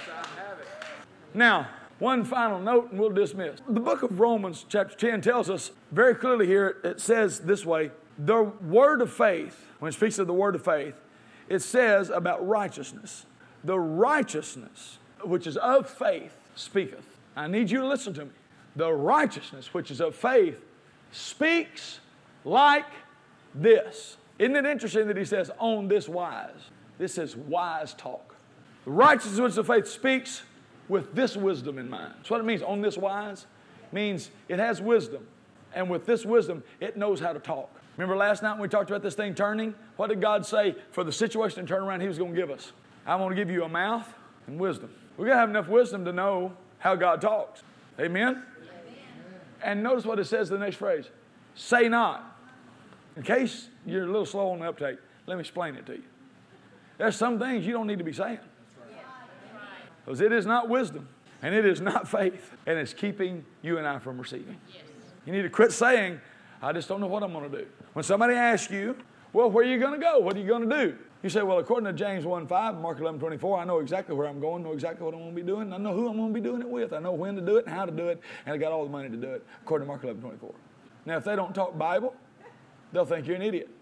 Now, one final note, and we'll dismiss. The book of Romans, chapter ten, tells us very clearly here, it says this way, the word of faith, when it speaks of the word of faith, it says about righteousness. The righteousness which is of faith speaketh. I need you to listen to me. The righteousness which is of faith speaks like this. Isn't it interesting that he says, on this wise? This is wise talk. The righteousness which is of faith speaks with this wisdom in mind. That's what it means, on this wise. It means it has wisdom. And with this wisdom, it knows how to talk. Remember last night when we talked about this thing turning? What did God say for the situation to turn around He was going to give us? I'm going to give you a mouth and wisdom. We've got to have enough wisdom to know how God talks. Amen? Amen. And notice what it says in the next phrase. Say not. In case you're a little slow on the uptake, let me explain it to you. There's some things you don't need to be saying. Because it is not wisdom, and it is not faith, and it's keeping you and I from receiving. You need to quit saying, I just don't know what I'm going to do. When somebody asks you, well, where are you going to go? What are you going to do? You say, well, according to James one five, Mark eleven twenty-four, I know exactly where I'm going, know exactly what I'm going to be doing. I know who I'm going to be doing it with. I know when to do it and how to do it, and I got all the money to do it, according to Mark eleven twenty-four. Now, if they don't talk Bible, they'll think you're an idiot.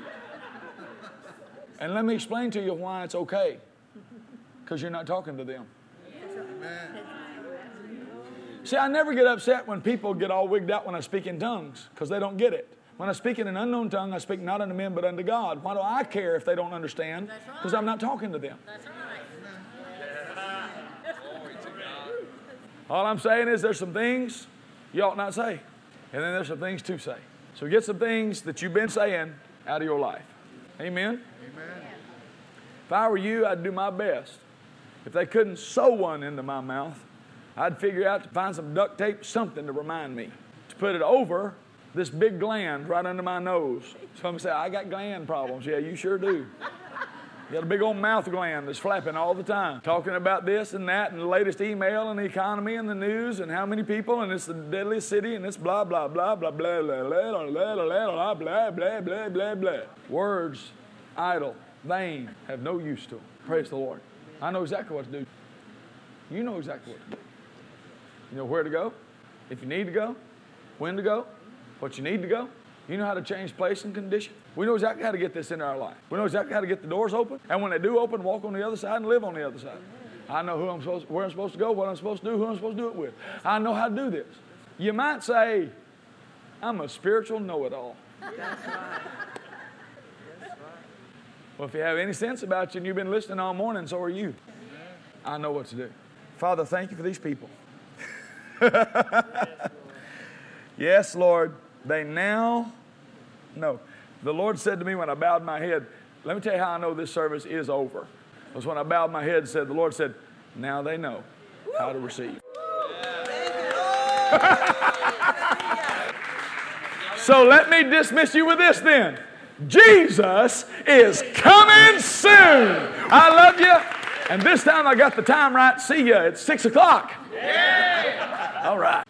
And let me explain to you why it's okay. Because you're not talking to them. Amen. See, I never get upset when people get all wigged out when I speak in tongues, because they don't get it. When I speak in an unknown tongue, I speak not unto men, but unto God. Why do I care if they don't understand? Because I'm not talking to them. That's right. All I'm saying is there's some things you ought not say. And then there's some things to say. So get some things that you've been saying out of your life. Amen? Amen. If I were you, I'd do my best. If they couldn't sew one into my mouth, I'd figure out to find some duct tape, something to remind me. To put it over this big gland right under my nose. Some say, I got gland problems. Yeah, you sure do. You got a big old mouth gland that's flapping all the time, talking about this and that and the latest email and the economy and the news and how many people and it's the deadliest city and it's blah, blah, blah, blah, blah, blah, blah, blah, blah, blah, blah, blah, blah, blah, blah. Words, idle, vain, have no use to them. Praise the Lord. I know exactly what to do. You know exactly what to do. You know where to go, if you need to go, when to go, what you need to go. You know how to change place and condition. We know exactly how to get this into our life. We know exactly how to get the doors open. And when they do open, walk on the other side and live on the other side. I know who I'm supposed, where I'm supposed to go, what I'm supposed to do, who I'm supposed to do it with. I know how to do this. You might say, I'm a spiritual know-it-all. That's right. That's right. Well, if you have any sense about you and you've been listening all morning, so are you. I know what to do. Father, thank you for these people. Yes, Lord, they now know. The Lord said to me when I bowed my head, let me tell you how I know this service is over. Because when I bowed my head, said the Lord said, now they know how to receive. So let me dismiss you with this then. Jesus is coming soon. I love you. And this time I got the time right. See you at six o'clock. All right.